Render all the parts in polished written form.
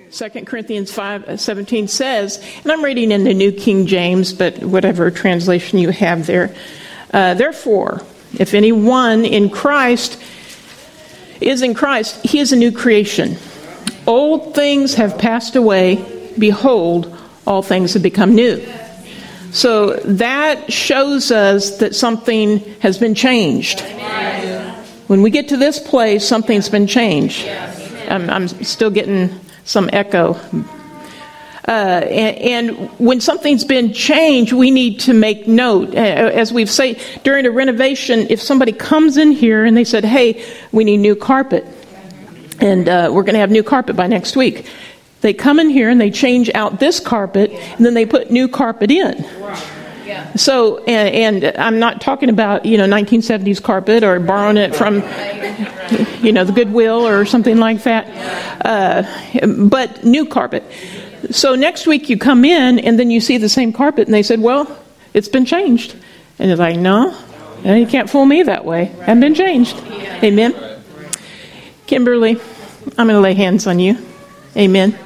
2 Corinthians 5:17 says, and I'm reading in the New King James, but whatever translation you have there. Therefore, if anyone in Christ is in Christ, he is a new creation. Old things have passed away. Behold, all things have become new. So that shows us that something has been changed. When we get to this place, something's been changed. I'm still getting some echo. And when something's been changed, we need to make note. As we've said, during a renovation, if somebody comes in here and they said, hey, we need new carpet, and we're going to have new carpet by next week. They come in here and they change out this carpet, and then they put new carpet in. So, and I'm not talking about, 1970s carpet or borrowing it from, the Goodwill or something like that, but new carpet. So next week you come in and then you see the same carpet and they said, well, it's been changed. And it's like, no, you can't fool me that way. It hasn't been changed. Amen. Kimberly, I'm going to lay hands on you. Amen.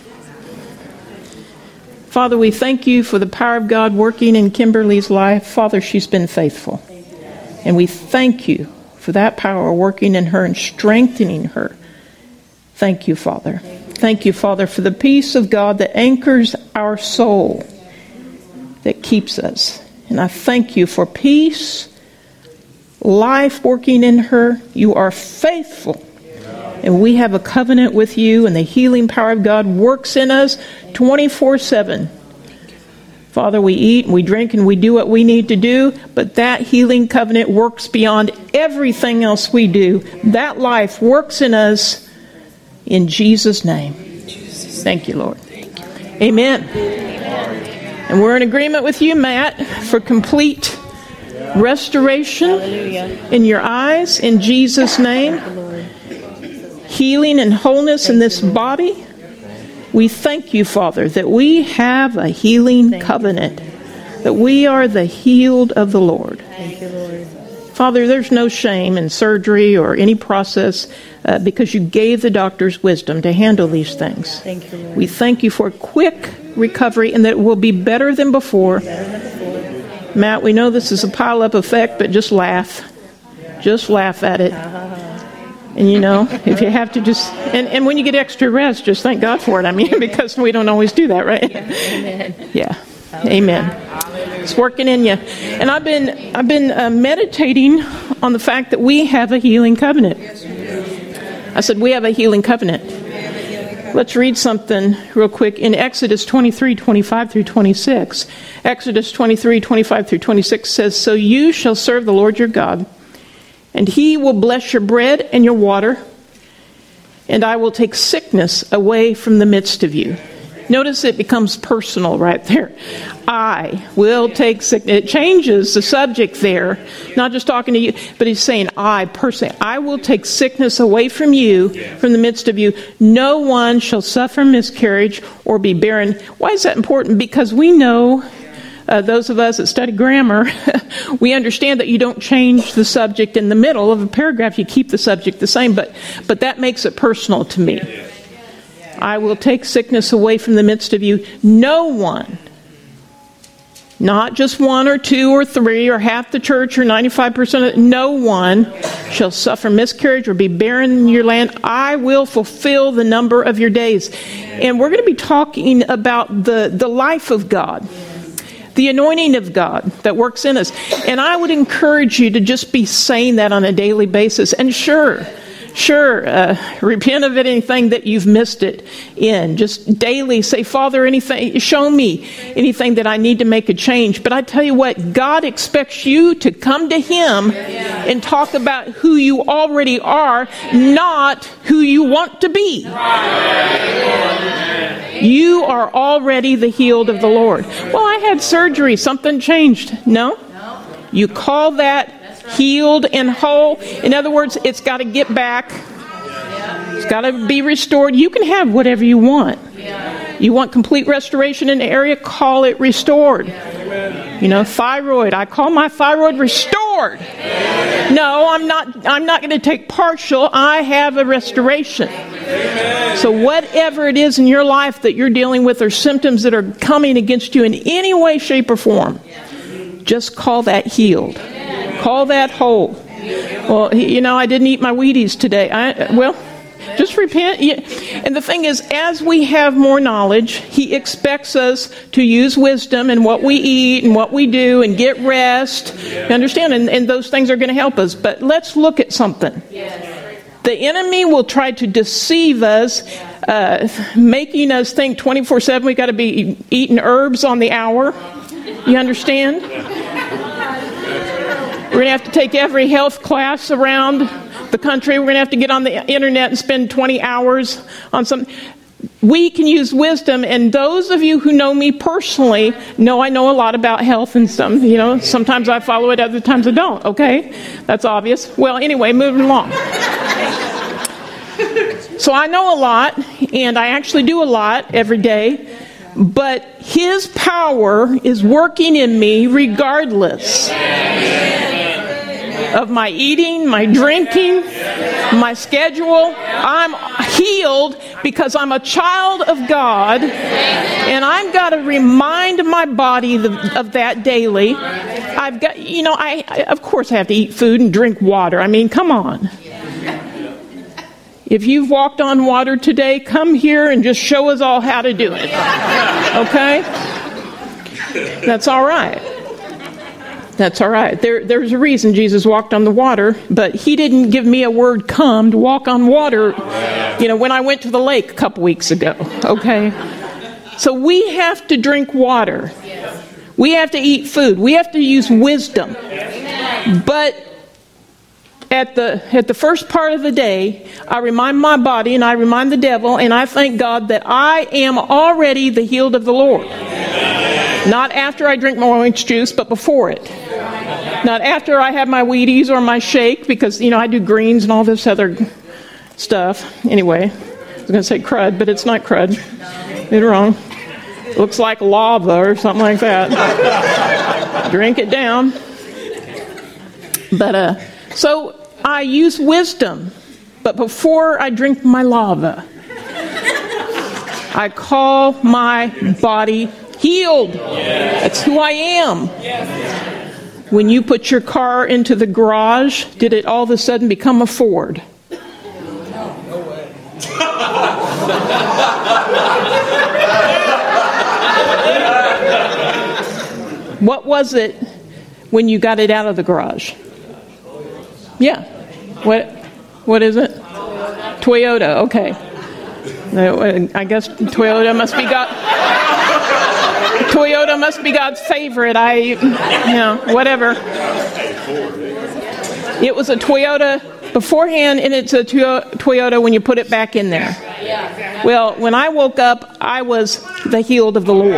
Father, we thank you for the power of God working in Kimberly's life. Father, she's been faithful. And we thank you for that power working in her and strengthening her. Thank you, Father. Thank you, Father, for the peace of God that anchors our soul, that keeps us. And I thank you for peace, life working in her. You are faithful. And we have a covenant with you, and the healing power of God works in us 24/7. Father, we eat and we drink and we do what we need to do, but that healing covenant works beyond everything else we do. That life works in us in Jesus' name. Thank you, Lord. Amen. And we're in agreement with you, Matt, for complete restoration in your eyes in Jesus' name. Healing and wholeness in this body. We thank you, Father, that we have a healing covenant, that we are the healed of the Lord. Thank you, Lord. Father, there's no shame in surgery or any process because you gave the doctors wisdom to handle these things. Thank you, Lord. We thank you for quick recovery and that it will be better than before. Matt, we know this is a pile-up effect, but just laugh. Just laugh at it. And if you have to just, and when you get extra rest, just thank God for it. Because we don't always do that, right? Amen. Yeah. Amen. It's working in you. And I've been meditating on the fact that we have a healing covenant. I said we have a healing covenant. Let's read something real quick in Exodus 23:25 through 26. Exodus 23:25 through 26 says, "So you shall serve the Lord your God, and he will bless your bread and your water, and I will take sickness away from the midst of you." Notice it becomes personal right there. I will take sickness. It changes the subject there. Not just talking to you, but he's saying, I personally, I will take sickness away from you, from the midst of you. No one shall suffer miscarriage or be barren. Why is that important? Because we know, those of us that study grammar, we understand that you don't change the subject in the middle of a paragraph. You keep the subject the same, but that makes it personal to me. I will take sickness away from the midst of you. No one, not just one or two or three or half the church or 95% of it, no one shall suffer miscarriage or be barren in your land. I will fulfill the number of your days. And we're going to be talking about the life of God, the anointing of God that works in us. And I would encourage you to just be saying that on a daily basis. And sure, repent of anything that you've missed it in. Just daily say, Father, show me anything that I need to make a change. But I tell you what, God expects you to come to Him and talk about who you already are, not who you want to be. You are already the healed of the Lord. Well, I had surgery. Something changed. No. You call that healed and whole. In other words, it's got to get back. It's got to be restored. You can have whatever you want. You want complete restoration in the area, call it restored. Thyroid. I call my thyroid restored. No, I'm not going to take partial. I have a restoration. So whatever it is in your life that you're dealing with or symptoms that are coming against you in any way, shape, or form, just call that healed. Call that whole. Well, I didn't eat my Wheaties today. Just repent. And the thing is, as we have more knowledge, He expects us to use wisdom in what we eat and what we do and get rest. You understand? And those things are going to help us. But let's look at something. The enemy will try to deceive us, making us think 24/7 we got to be eating herbs on the hour. You understand? We're going to have to take every health class around the country. We're going to have to get on the internet and spend 20 hours on something. We can use wisdom, and those of you who know me personally know I know a lot about health and some, sometimes I follow it, other times I don't, okay? That's obvious. Well, anyway, moving along. So I know a lot, and I actually do a lot every day, but His power is working in me regardless of my eating, my drinking, my schedule. I'm healed because I'm a child of God, and I've got to remind my body of that daily. I've got, I of course have to eat food and drink water. I mean, come on. If you've walked on water today, come here and just show us all how to do it. Okay? That's all right. That's all right. There's a reason Jesus walked on the water, but He didn't give me a word, come, to walk on water, when I went to the lake a couple weeks ago. Okay? So we have to drink water. We have to eat food. We have to use wisdom. But at the first part of the day, I remind my body and I remind the devil, and I thank God that I am already the healed of the Lord. Not after I drink my orange juice, but before it. Not after I have my Wheaties or my shake, because, I do greens and all this other stuff. Anyway, I was going to say crud, but it's not crud. You're wrong. It looks like lava or something like that. Drink it down. But, so I use wisdom, but before I drink my lava, I call my body healed. That's who I am. When you put your car into the garage, did it all of a sudden become a Ford? No way. What was it when you got it out of the garage? Yeah. What is it? Toyota. Okay. I guess Toyota must be God's favorite. Whatever. It was a Toyota beforehand, and it's a Toyota when you put it back in there. Well, when I woke up, I was the healed of the Lord.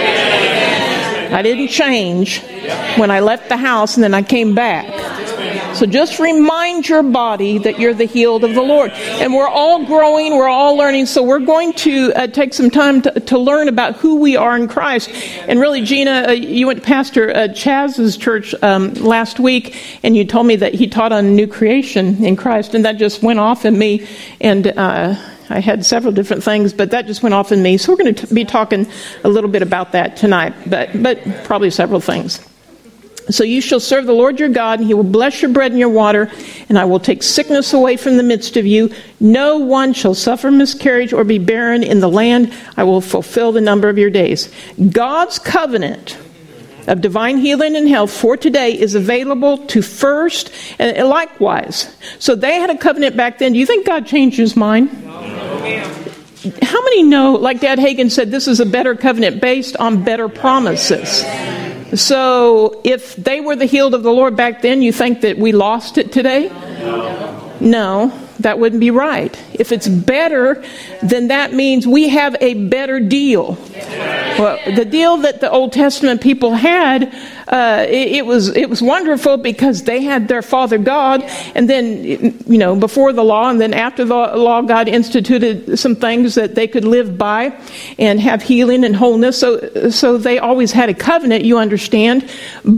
I didn't change when I left the house, and then I came back. So just remind your body that you're the healed of the Lord. And we're all growing, we're all learning, so we're going to take some time to learn about who we are in Christ. And really, Gina, you went to Pastor Chaz's church last week, and you told me that he taught on new creation in Christ, and that just went off in me. And I had several different things, but that just went off in me. So we're going to be talking a little bit about that tonight, but probably several things. So you shall serve the Lord your God, and He will bless your bread and your water, and I will take sickness away from the midst of you. No one shall suffer miscarriage or be barren in the land. I will fulfill the number of your days. God's covenant of divine healing and health for today is available to First, and likewise. So they had a covenant back then. Do you think God changed His mind? How many know, like Dad Hagin said, this is a better covenant based on better promises? So if they were the healed of the Lord back then, you think that we lost it today? No, that wouldn't be right. If it's better, then that means we have a better deal. Well, the deal that the Old Testament people had, it was wonderful because they had their Father God, and then, before the law, and then after the law, God instituted some things that they could live by and have healing and wholeness. So they always had a covenant, you understand.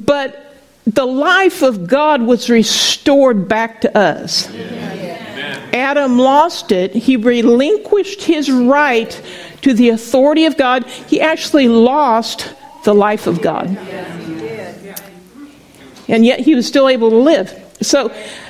But the life of God was restored back to us. Adam lost it, he relinquished his right to the authority of God. He actually lost the life of God. And yet he was still able to live. So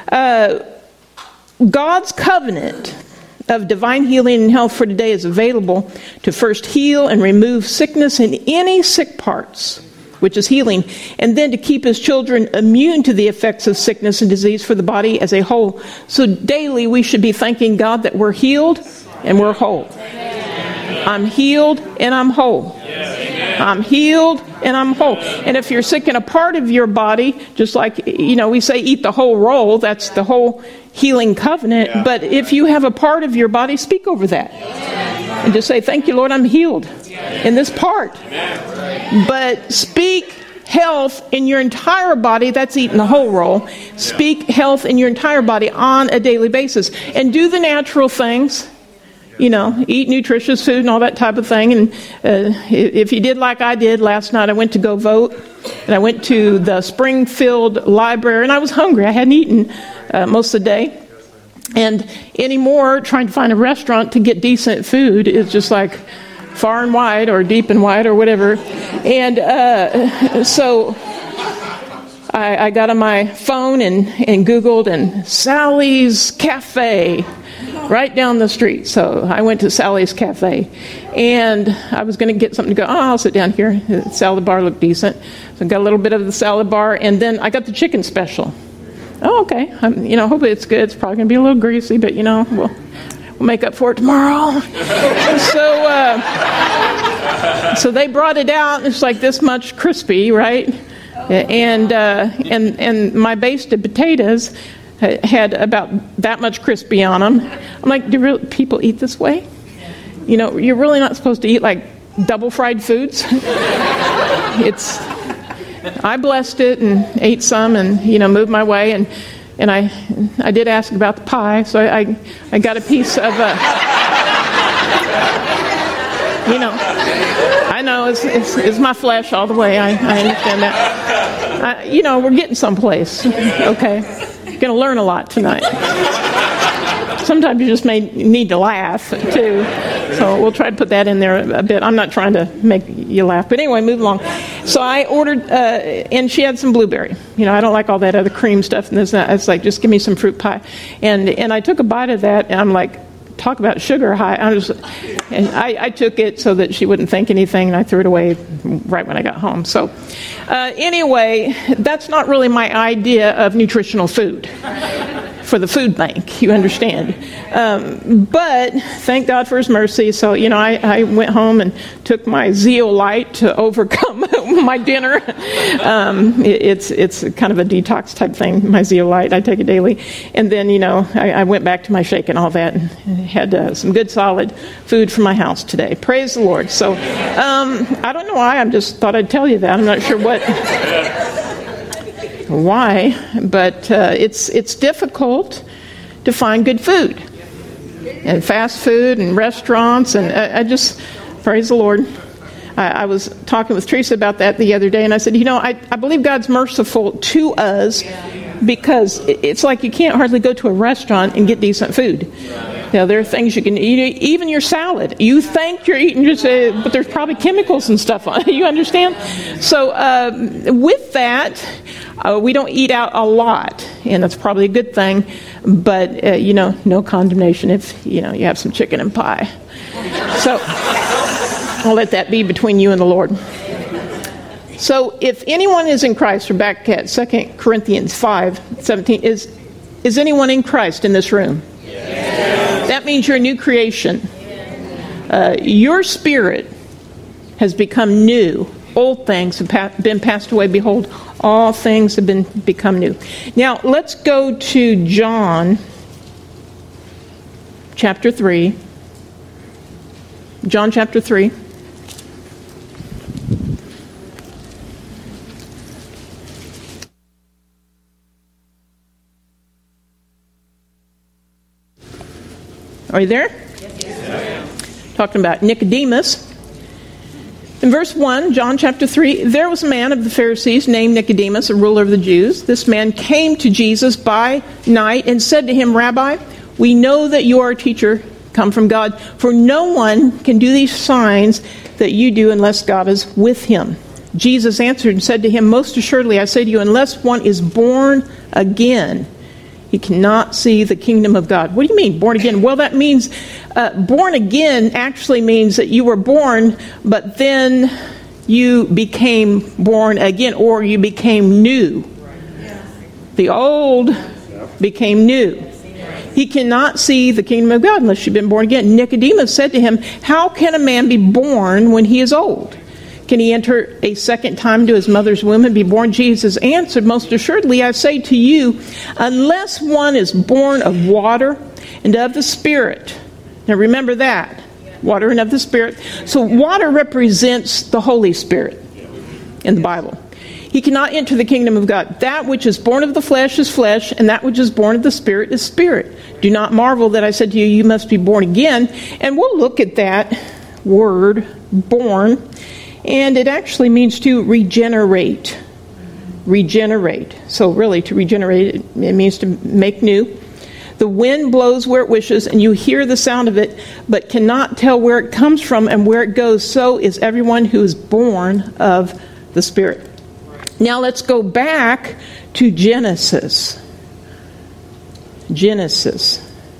God's covenant of divine healing and health for today is available to first heal and remove sickness in any sick parts, which is healing, and then to keep his children immune to the effects of sickness and disease for the body as a whole. So daily we should be thanking God that we're healed and we're whole. I'm healed and I'm whole. I'm healed and I'm whole. And if you're sick in a part of your body, just like, we say eat the whole roll, that's the whole healing covenant. Yeah. But if you have a part of your body, speak over that. And just say, thank you, Lord, I'm healed in this part. But speak health in your entire body. That's eating the whole roll. Speak health in your entire body on a daily basis. And do the natural things. Eat nutritious food and all that type of thing. And if you did like I did last night, I went to go vote. And I went to the Springfield Library. And I was hungry. I hadn't eaten most of the day. And anymore, trying to find a restaurant to get decent food is just like far and wide or deep and wide or whatever. And so I got on my phone and Googled and Sally's Cafe right down the street. So I went to Sally's Cafe, and I was going to get something to go, I'll sit down here. The salad bar looked decent. So I got a little bit of the salad bar, and then I got the chicken special. Oh, okay. Hopefully it's good. It's probably going to be a little greasy, but, we'll make up for it tomorrow. So they brought it out, and it's like this much crispy, right? And my basted potatoes had about that much crispy on them. I'm like, do people eat this way? You're really not supposed to eat like double fried foods. I blessed it and ate some and moved my way, and I did ask about the pie, so I got a piece of I know it's my flesh all the way. I understand that. We're getting someplace. Okay. Going to learn a lot tonight. Sometimes you just may need to laugh too, so we'll try to put that in there a bit. I'm not trying to make you laugh, but anyway, move along. So I ordered, and she had some blueberry. I don't like all that other cream stuff, and it's like, just give me some fruit pie. And I took a bite of that, and I'm like, talk about sugar high. I took it so that she wouldn't think anything, and I threw it away right when I got home. So anyway, that's not really my idea of nutritional food for the food bank, you understand. But thank God for his mercy. So, I went home and took my Zeolite to overcome my dinner. It's kind of a detox type thing, my Zeolite. I take it daily. And then, I went back to my shake and all that and had some good solid food for my house today. Praise the Lord. So I don't know why. I just thought I'd tell you that. I'm not sure why, but it's difficult to find good food and fast food and restaurants, and I just praise the Lord. I was talking with Teresa about that the other day, and I said, I believe God's merciful to us because it's like you can't hardly go to a restaurant and get decent food. There are things you can eat, even your salad. You think you're eating but there's probably chemicals and stuff on it. You understand? So with that, we don't eat out a lot, and that's probably a good thing. But no condemnation if you have some chicken and pie. So I'll let that be between you and the Lord. So if anyone is in Christ, we're back at 2 Corinthians 5:17. Is anyone in Christ in this room? Yes. That means you're a new creation. Your spirit has become new. Old things have been passed away. Behold, all things have become new. Now, let's go to John chapter 3. John chapter 3. Are you there? Yes. Talking about Nicodemus. In verse 1, John chapter 3, there was a man of the Pharisees named Nicodemus, a ruler of the Jews. This man came to Jesus by night and said to him, Rabbi, We know that you are a teacher come from God, for no one can do these signs that you do unless God is with him. Jesus answered and said to him, most assuredly, I say to you, unless one is born again, he cannot see the kingdom of God. What do you mean, born again? Well, that means born again actually means that you were born, but then you became born again, or you became new. The old became new. He cannot see the kingdom of God unless you've been born again. Nicodemus said to him, how can a man be born when he is old? Can he enter a second time into his mother's womb and be born? Jesus answered, most assuredly, I say to you, unless one is born of water and of the Spirit. Now remember that, water and of the Spirit. So water represents the Holy Spirit in the Bible. He cannot enter the kingdom of God. That which is born of the flesh is flesh, and that which is born of the Spirit is spirit. Do not marvel that I said to you, you must be born again. And we'll look at that word, born, and it actually means to regenerate. Regenerate. So really, to regenerate, it means to make new. The wind blows where it wishes, and you hear the sound of it, but cannot tell where it comes from and where it goes. So is everyone who is born of the Spirit. Now let's go back to Genesis. Genesis.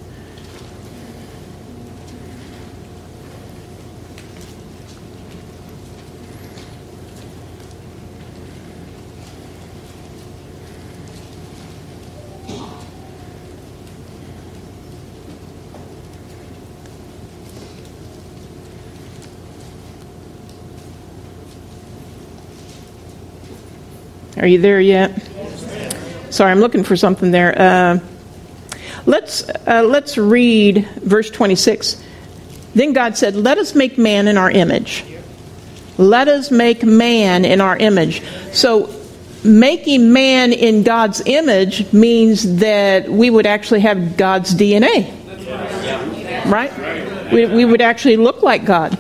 Are you there yet? Sorry, I'm looking for something there. Let's read verse 26. Then God said, let us make man in our image. Let us make man in our image. So making man in God's image means that we would actually have God's DNA. Right? We would actually look like God.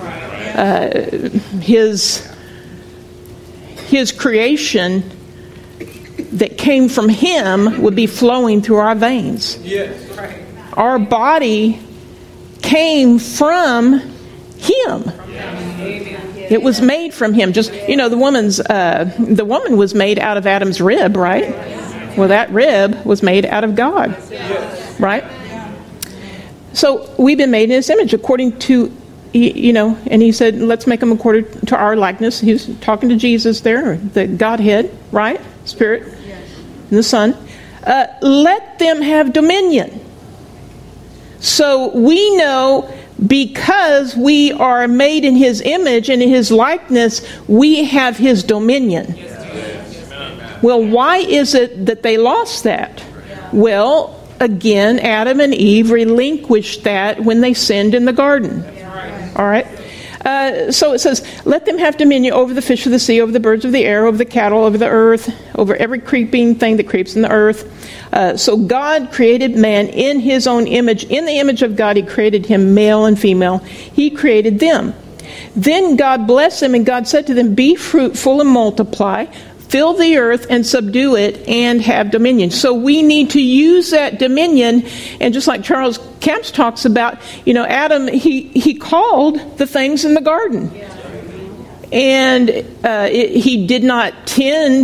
His creation that came from him would be flowing through our veins. Yes. Our body came from him. It was made from him. Just, the woman was made out of Adam's rib, right? Well, that rib was made out of God, right? So we've been made in his image according to, and he said, let's make them according to our likeness. He was talking to Jesus there, the Godhead, right? Spirit and the Son. Let them have dominion. So we know because we are made in his image and in his likeness, we have his dominion. Well, why is it that they lost that? Well, again, Adam and Eve relinquished that when they sinned in the garden. All right. So it says, let them have dominion over the fish of the sea, over the birds of the air, over the cattle, over the earth, over every creeping thing that creeps in the earth. So God created man in his own image. In the image of God, he created him, male and female. He created them. Then God blessed them, and God said to them, be fruitful and multiply, fill the earth and subdue it and have dominion. So we need to use that dominion. And just like Charles Camps talks about, Adam, he called the things in the garden. And he did not tend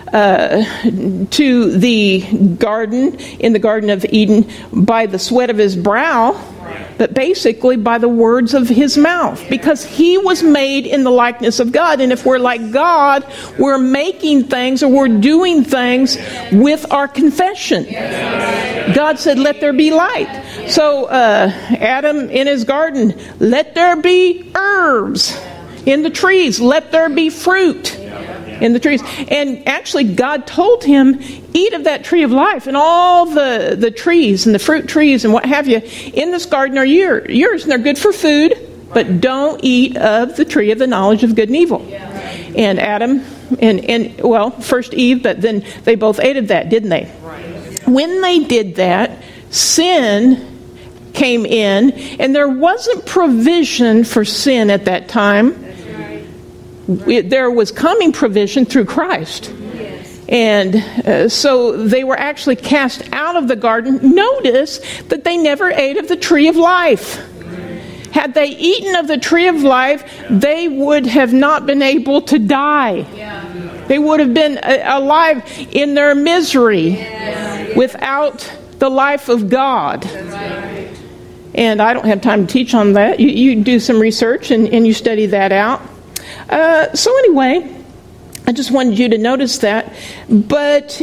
to the garden, in the Garden of Eden, by the sweat of his brow, but basically by the words of his mouth, because he was made in the likeness of God. And if we're like God, we're making things or we're doing things with our confession. God said, let there be light. So Adam in his garden, let there be herbs in the trees. Let there be fruit in the trees. And actually, God told him, eat of that tree of life, and all the trees and the fruit trees and what have you in this garden are yours, and they're good for food, but don't eat of the tree of the knowledge of good and evil. And Adam, and first Eve, but then they both ate of that, didn't they? When they did that, sin came in, and there wasn't provision for sin at that time. There was coming provision through Christ. And so they were actually cast out of the garden. Notice that they never ate of the tree of life. Had they eaten of the tree of life, they would have not been able to die. They would have been alive in their misery without the life of God. And I don't have time to teach on that. You do some research and you study that out. So anyway, I just wanted you to notice that. But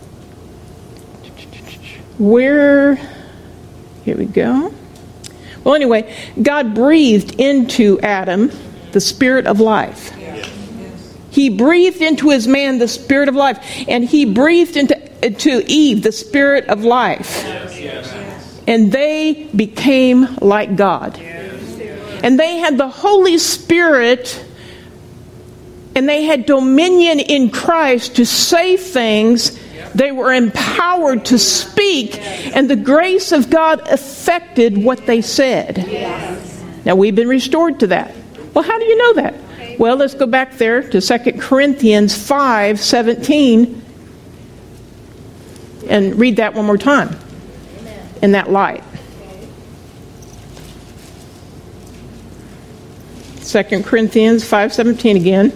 here we go. Well, anyway, God breathed into Adam the spirit of life. He breathed into his man the spirit of life. And he breathed into Eve the spirit of life. And they became like God. And they had the Holy Spirit, and they had dominion in Christ to say things. They were empowered to speak, and the grace of God affected what they said. Now, we've been restored to that. Well, how do you know that? Well, let's go back there to 2 Corinthians 5:17 and read that one more time in that light. 2 Corinthians 5:17 again.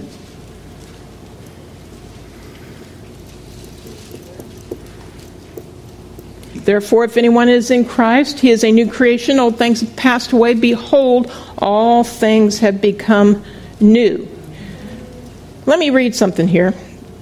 Therefore, if anyone is in Christ, he is a new creation. Old things have passed away. Behold, all things have become new. Let me read something here.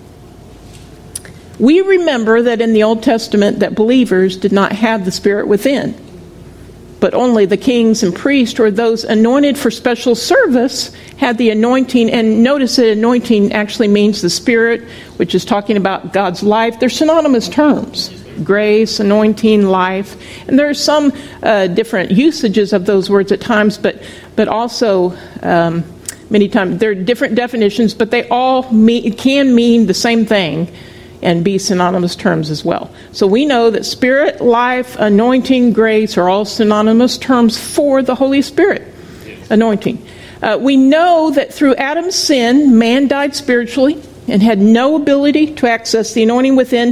We remember that in the Old Testament that believers did not have the Spirit within, but only the kings and priests or those anointed for special service had the anointing. And notice that anointing actually means the Spirit, which is talking about God's life. They're synonymous terms. Grace, anointing, life. And there are some different usages of those words at times, but also many times there are different definitions, but they all can mean the same thing and be synonymous terms as well. So we know that Spirit, life, anointing, grace are all synonymous terms for the Holy Spirit. Anointing. We know that through Adam's sin, man died spiritually and had no ability to access the anointing within.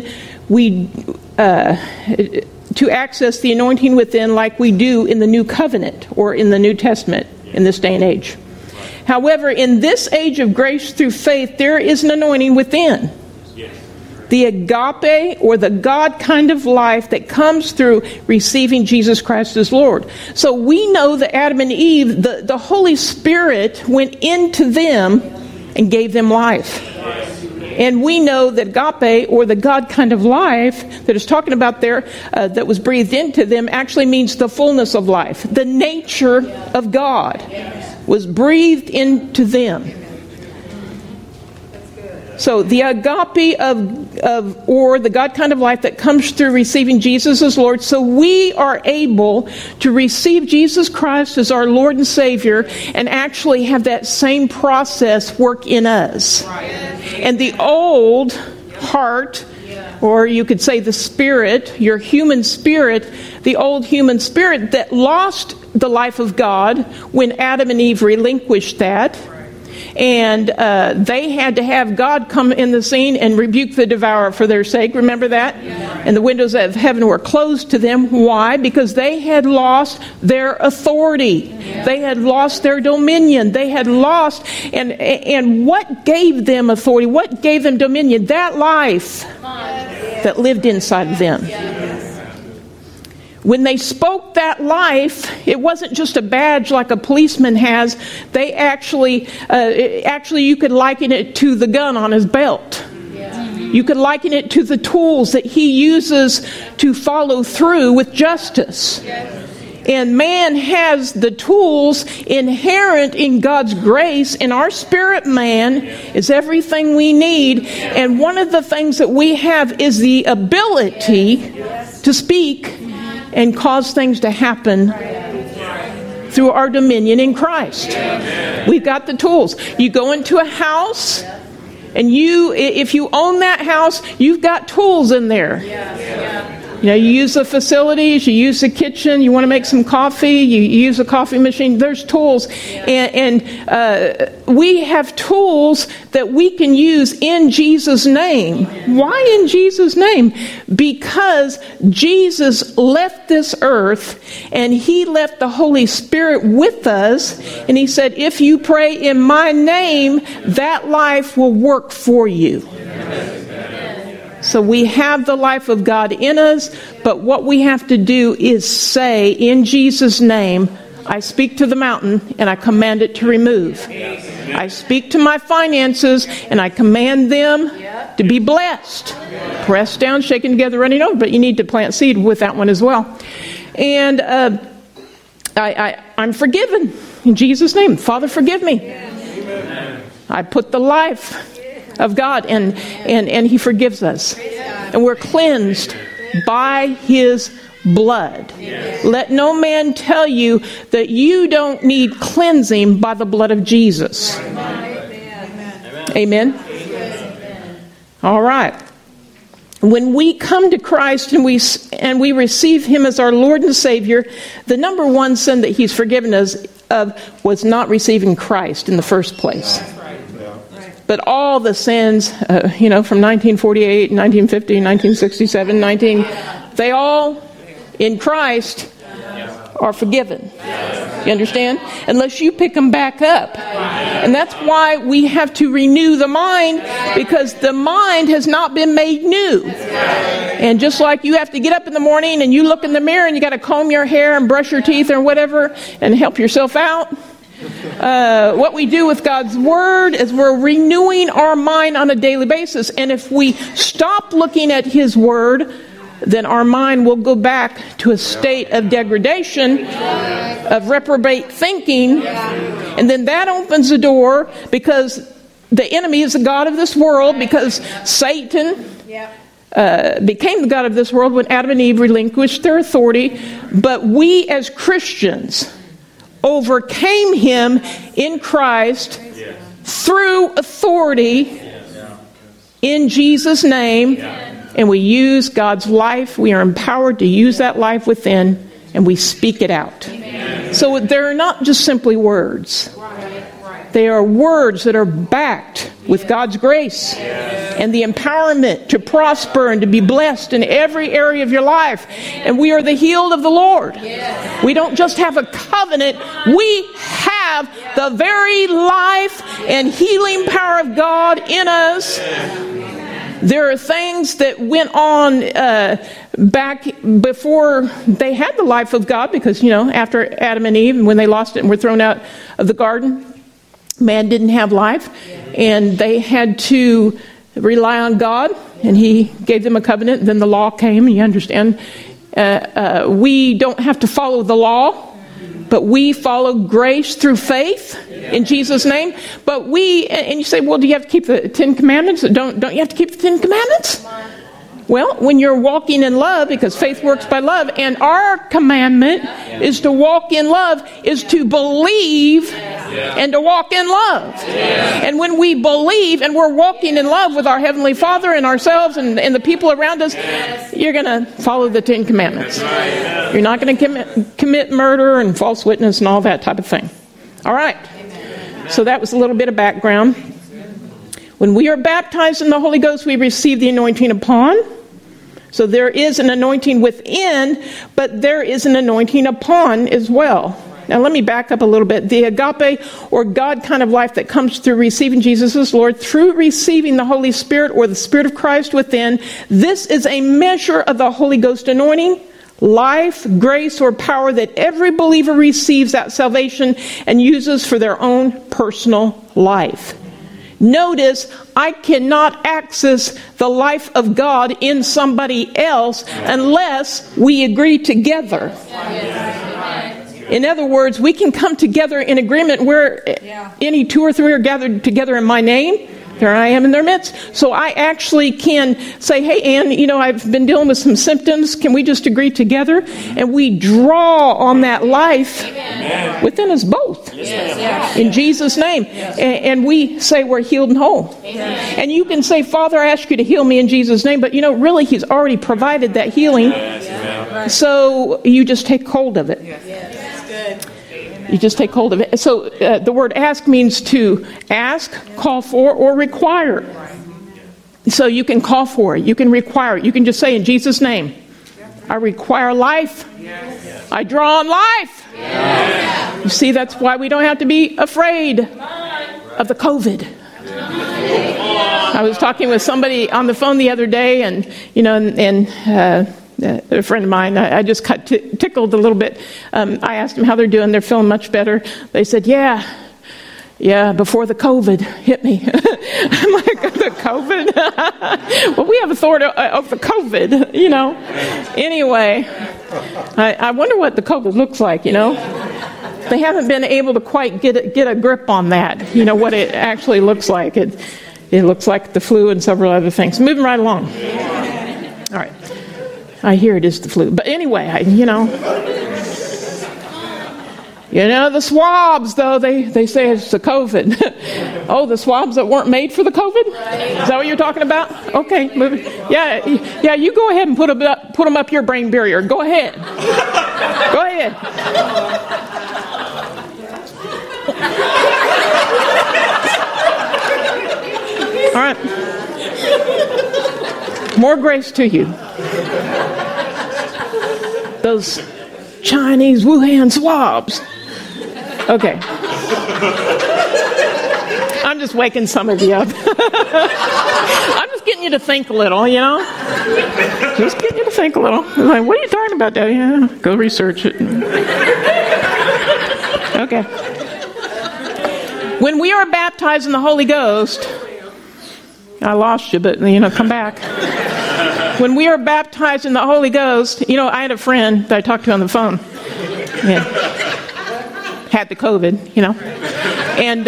To access the anointing within like we do in the New Covenant or in the New Testament in this day and age. However, in this age of grace through faith, there is an anointing within. The agape or the God kind of life that comes through receiving Jesus Christ as Lord. So we know that Adam and Eve, the Holy Spirit went into them and gave them life. And we know that agape, or the God kind of life that is talking about there, that was breathed into them, actually means the fullness of life. The nature of God was breathed into them. So the agape or the God kind of life that comes through receiving Jesus as Lord. So we are able to receive Jesus Christ as our Lord and Savior and actually have that same process work in us. And the old heart, or you could say the spirit, your human spirit, the old human spirit that lost the life of God when Adam and Eve relinquished that. And they had to have God come in the scene and rebuke the devourer for their sake. Remember that? And the windows of heaven were closed to them. Why? Because they had lost their authority. They had lost their dominion. They had lost. And what gave them authority? What gave them dominion? That life that lived inside of them. When they spoke that life, it wasn't just a badge like a policeman has. They actually you could liken it to the gun on his belt. You could liken it to the tools that he uses to follow through with justice. And man has the tools inherent in God's grace. And our spirit man is everything we need. And one of the things that we have is the ability to speak and cause things to happen through our dominion in Christ. We've got the tools. You go into a house, and if you own that house, you've got tools in there. You know, you use the facilities, you use the kitchen, you want to make some coffee, you use a coffee machine. There's tools. And we have tools that we can use in Jesus' name. Why in Jesus' name? Because Jesus left this earth and he left the Holy Spirit with us. And he said, if you pray in my name, that life will work for you. So we have the life of God in us, but what we have to do is say, in Jesus' name, I speak to the mountain and I command it to remove. I speak to my finances and I command them to be blessed. Pressed down, shaken together, running over. But you need to plant seed with that one as well. And I'm forgiven in Jesus' name. Father, forgive me. I put the life of God, and he forgives us. And we're cleansed by his blood. Let no man tell you that you don't need cleansing by the blood of Jesus. Amen. All right. When we come to Christ and we receive him as our Lord and Savior, the number one sin that he's forgiven us of was not receiving Christ in the first place. But all the sins, from 1948, 1950, 1967, they all, in Christ, are forgiven. You understand? Unless you pick them back up. And that's why we have to renew the mind, because the mind has not been made new. And just like you have to get up in the morning and you look in the mirror and you got to comb your hair and brush your teeth or whatever and help yourself out. What we do with God's Word is we're renewing our mind on a daily basis. And if we stop looking at His Word, then our mind will go back to a state of degradation, of reprobate thinking. And then that opens the door, because the enemy is the god of this world, because Satan became the god of this world when Adam and Eve relinquished their authority. But we as Christians overcame him in Christ through authority in Jesus' name, and we use God's life. We are empowered to use that life within, and we speak it out. So they're not just simply words. They are words that are backed with God's grace and the empowerment to prosper and to be blessed in every area of your life. And we are the healed of the Lord. We don't just have a covenant. We have the very life and healing power of God in us. There are things that went on back before they had the life of God, because, after Adam and Eve, and when they lost it and were thrown out of the garden, man didn't have life, and they had to rely on God, and He gave them a covenant. And then the law came, and you understand, we don't have to follow the law, but we follow grace through faith in Jesus' name. But and you say, well, do you have to keep the 10 Commandments? Don't you have to keep the 10 Commandments? Well, when you're walking in love, because faith works by love, and our commandment is to walk in love, is to believe and to walk in love. And when we believe and we're walking in love with our Heavenly Father and ourselves and the people around us, you're going to follow the 10 Commandments. You're not going to commit murder and false witness and all that type of thing. All right. So that was a little bit of background. When we are baptized in the Holy Ghost, we receive the anointing upon. So there is an anointing within, but there is an anointing upon as well. Now let me back up a little bit. The agape, or God kind of life that comes through receiving Jesus as Lord, through receiving the Holy Spirit or the Spirit of Christ within, this is a measure of the Holy Ghost anointing, life, grace, or power that every believer receives at salvation and uses for their own personal life. Notice, I cannot access the life of God in somebody else unless we agree together. In other words, we can come together in agreement where any 2 or 3 are gathered together in my name. There I am in their midst. So I actually can say, hey, Ann, I've been dealing with some symptoms. Can we just agree together? And we draw on that life within us both. In Jesus' name. And we say we're healed and whole. And you can say, Father, I ask you to heal me in Jesus' name. But, really, He's already provided that healing. So you just take hold of it. You just take hold of it. So the word ask means to ask, call for, or require. So you can call for it. You can require it. You can just say, in Jesus' name, I require life. I draw on life. You see, that's why we don't have to be afraid of the COVID. I was talking with somebody on the phone the other day, and a friend of mine, I just got tickled a little bit. I asked them how they're doing. They're feeling much better. They said, yeah, before the COVID hit me. I'm like, the COVID? Well, we have authority of the COVID, Anyway, I wonder what the COVID looks like, They haven't been able to quite get a grip on that, what it actually looks like. It looks like the flu and several other things. Moving right along. All right. I hear it is the flu. But anyway, the swabs, though, they say it's the COVID. Oh, the swabs that weren't made for the COVID? Is that what you're talking about? Okay, moving. Yeah, you go ahead and put them up your brain barrier. Go ahead. Go ahead. All right. More grace to you. Those Chinese Wuhan swabs. Okay. I'm just waking some of you up. I'm just getting you to think a little, Just getting you to think a little. Like, what are you talking about, Daddy? Yeah, go research it. Okay. When we are baptized in the Holy Ghost, I lost you, but, come back. When we are baptized in the Holy Ghost, I had a friend that I talked to on the phone. Yeah. Had the COVID, and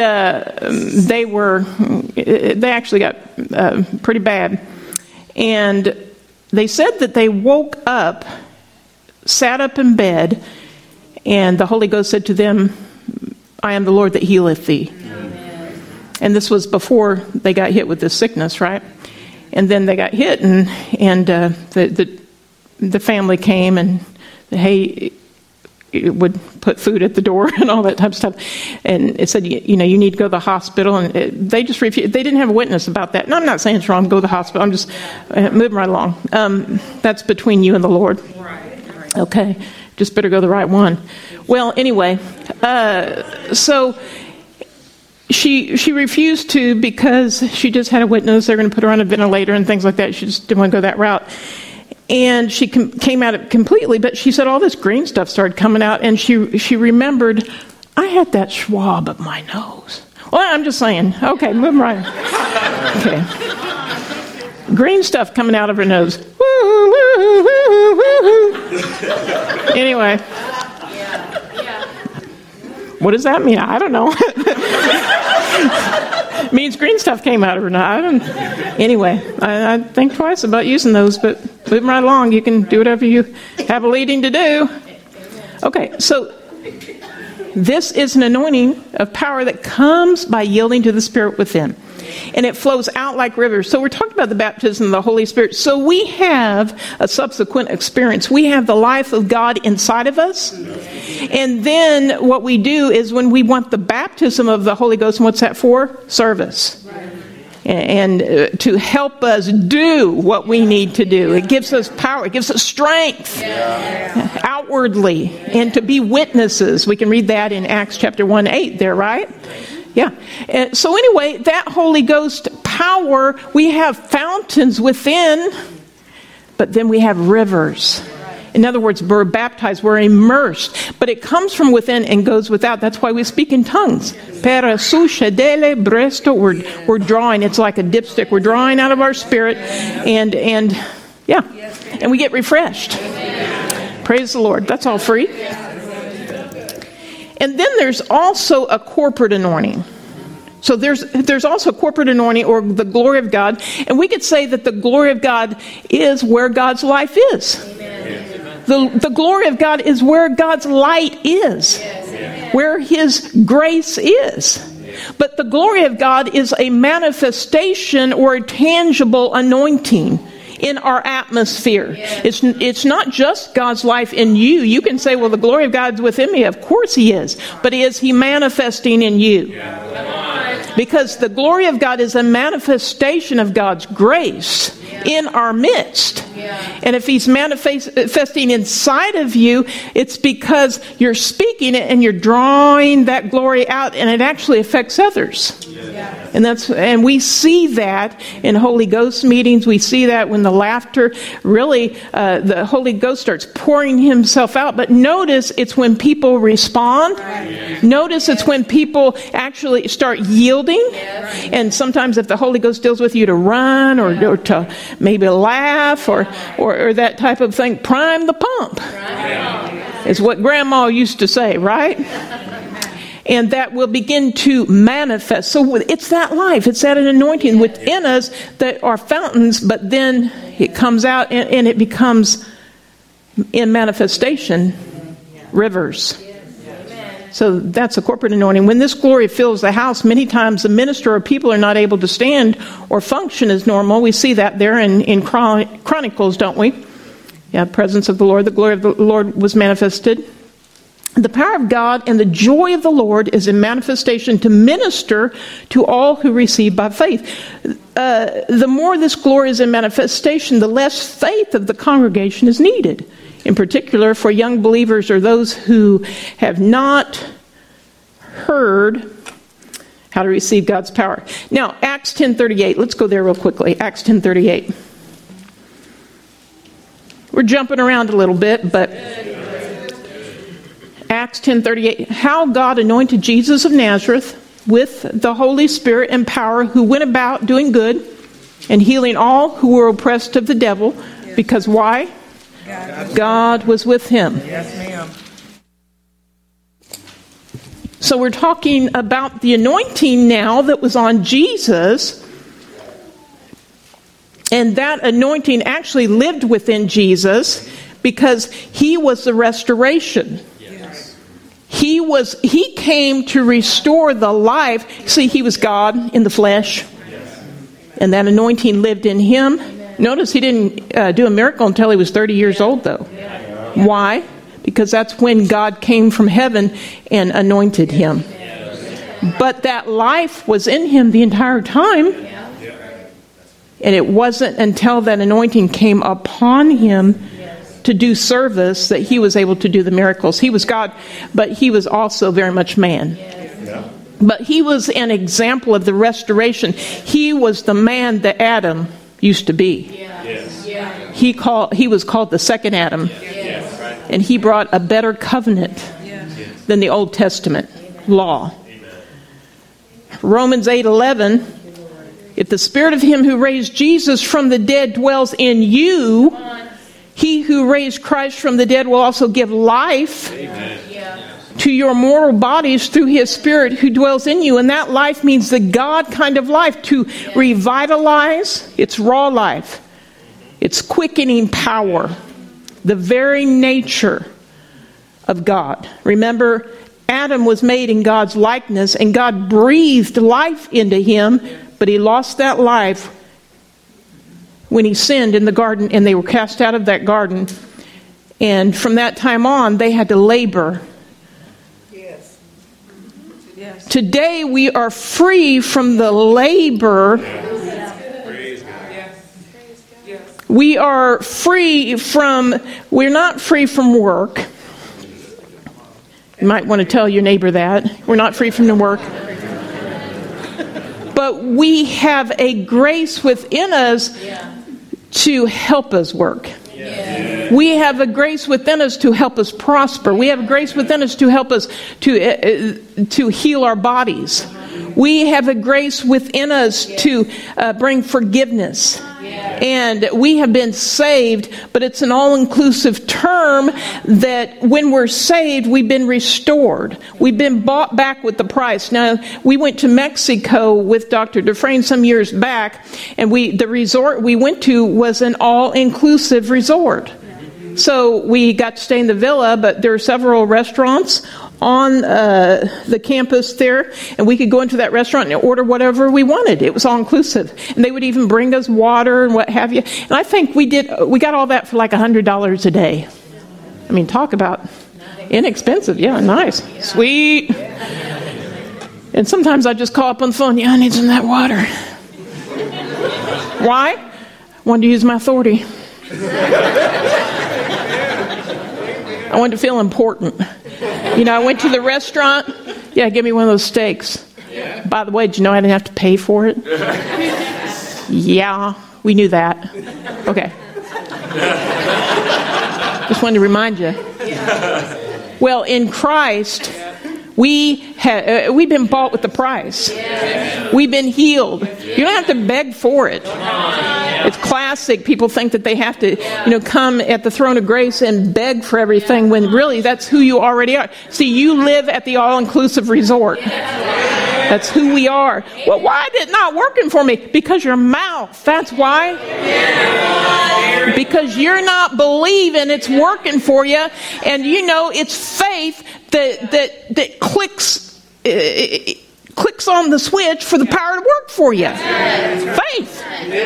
they actually got pretty bad. And they said that they woke up, sat up in bed, and the Holy Ghost said to them, I am the Lord that healeth thee. Amen. And this was before they got hit with this sickness, right? And then they got hit, and the family came, and hey, it would put food at the door and all that type of stuff. And it said, you need to go to the hospital. And they just refused. They didn't have a witness about that. No, I'm not saying it's wrong. Go to the hospital. I'm just moving right along. That's between you and the Lord. Okay. Just better go to the right one. Well, anyway, so she refused to because she just had a witness. They're going to put her on a ventilator and things like that. She just didn't want to go that route. And she came out of it completely, but she said all this green stuff started coming out, and she remembered, I had that swab up my nose. Well, I'm just saying. Okay, moving right. Okay. Green stuff coming out of her nose. Woo, woo, woo, woo. Anyway. What does that mean? I don't know. It means green stuff came out of her nose. Anyway, I think twice about using those, but moving right along, you can do whatever you have a leading to do. Okay, so this is an anointing of power that comes by yielding to the Spirit within. And it flows out like rivers. So we're talking about the baptism of the Holy Spirit. So we have a subsequent experience. We have the life of God inside of us. And then what we do is when we want the baptism of the Holy Ghost, and what's that for? Service. And to help us do what we need to do. It gives us power. It gives us strength outwardly. And to be witnesses. We can read that in Acts chapter 1:8 there, right? Yeah. So anyway, that Holy Ghost power, we have fountains within, but then we have rivers. In other words, we're baptized, we're immersed, but it comes from within and goes without. That's why we speak in tongues. We're drawing. It's like a dipstick. We're drawing out of our spirit, and we get refreshed. Praise the Lord. That's all free. And then there's also a corporate anointing. So there's also corporate anointing or the glory of God. And we could say that the glory of God is where God's life is. Amen. The glory of God is where God's light is. Yes. Where His grace is. But the glory of God is a manifestation or a tangible anointing in our atmosphere. Yes. It's not just God's life in you. You can say, well, the glory of God's within me. Of course He is. But is He manifesting in you? Yeah. Because the glory of God is a manifestation of God's grace in our midst. And if He's manifesting inside of you, it's because you're speaking it and you're drawing that glory out, and it actually affects others. And we see that in Holy Ghost meetings. We see that when the laughter, really, the Holy Ghost starts pouring Himself out. But notice it's when people respond. Notice it's when people actually start yielding. And sometimes if the Holy Ghost deals with you to run or to maybe laugh or that type of thing, prime the pump. Is what Grandma used to say, right? And that will begin to manifest. So it's that life. It's that anointing within us that are fountains, but then it comes out and it becomes, in manifestation, rivers. So that's a corporate anointing. When this glory fills the house, many times the minister or people are not able to stand or function as normal. We see that there in Chronicles, don't we? Yeah, presence of the Lord. The glory of the Lord was manifested. The power of God and the joy of the Lord is in manifestation to minister to all who receive by faith. The more this glory is in manifestation, the less faith of the congregation is needed. In particular, for young believers or those who have not heard how to receive God's power. Now, Acts 10:38. Let's go there real quickly. Acts 10:38. We're jumping around a little bit, but Acts 10:38. How God anointed Jesus of Nazareth with the Holy Spirit and power, who went about doing good and healing all who were oppressed of the devil. Because why? God was with Him. Yes, ma'am. So we're talking about the anointing now that was on Jesus. And that anointing actually lived within Jesus because He was the restoration. Yes. He came to restore the life. See, He was God in the flesh. Yes. And that anointing lived in Him. Notice He didn't do a miracle until He was 30 years old, though. Why? Because that's when God came from heaven and anointed Him. But that life was in Him the entire time. And it wasn't until that anointing came upon Him to do service that He was able to do the miracles. He was God, but He was also very much man. But He was an example of the restoration. He was the man that Adam used to be. He was called the second Adam. And He brought a better covenant than the Old Testament law. Romans 8:11. If the Spirit of Him who raised Jesus from the dead dwells in you, He who raised Christ from the dead will also give life to your mortal bodies through His Spirit who dwells in you. And that life means the God kind of life, to revitalize. It's raw life. It's quickening power. The very nature of God. Remember, Adam was made in God's likeness, and God breathed life into him, but he lost that life when he sinned in the garden, and they were cast out of that garden. And from that time on, they had to labor. Yes. Yes. Today, we are free from the labor. We are free from, we're not free from work. You might want to tell your neighbor that. We're not free from the work. But we have a grace within us to help us work. We have a grace within us to help us prosper. We have a grace within us to help us to heal our bodies. We have a grace within us to bring forgiveness And we have been saved, but it's an all-inclusive term that when we're saved, we've been restored. We've been bought back with the price. Now, we went to Mexico with Dr. Dufresne some years back, and the resort we went to was an all-inclusive resort. So we got to stay in the villa, but there are several restaurants on the campus there, and we could go into that restaurant and order whatever we wanted. It was all inclusive, and they would even bring us water and what have you. And I think we got all that for like $100 a day. I mean, talk about inexpensive. Yeah, nice, sweet. And sometimes I just call up on the phone. Yeah, I need some of that water. Why? I wanted to use my authority. I wanted to feel important. I went to the restaurant. Yeah, give me one of those steaks. By the way, did you know I didn't have to pay for it? Yeah, we knew that. Okay. Just wanted to remind you. Well, in Christ, we've been bought with the price. We've been healed. You don't have to beg for it. It's classic. People think that they have to, come at the throne of grace and beg for everything when really that's who you already are. See, you live at the all-inclusive resort. That's who we are. Well, why is it not working for me? Because your mouth. That's why. Because you're not believing it's working for you. And it's faith that clicks on the switch for the power to work for you. Faith.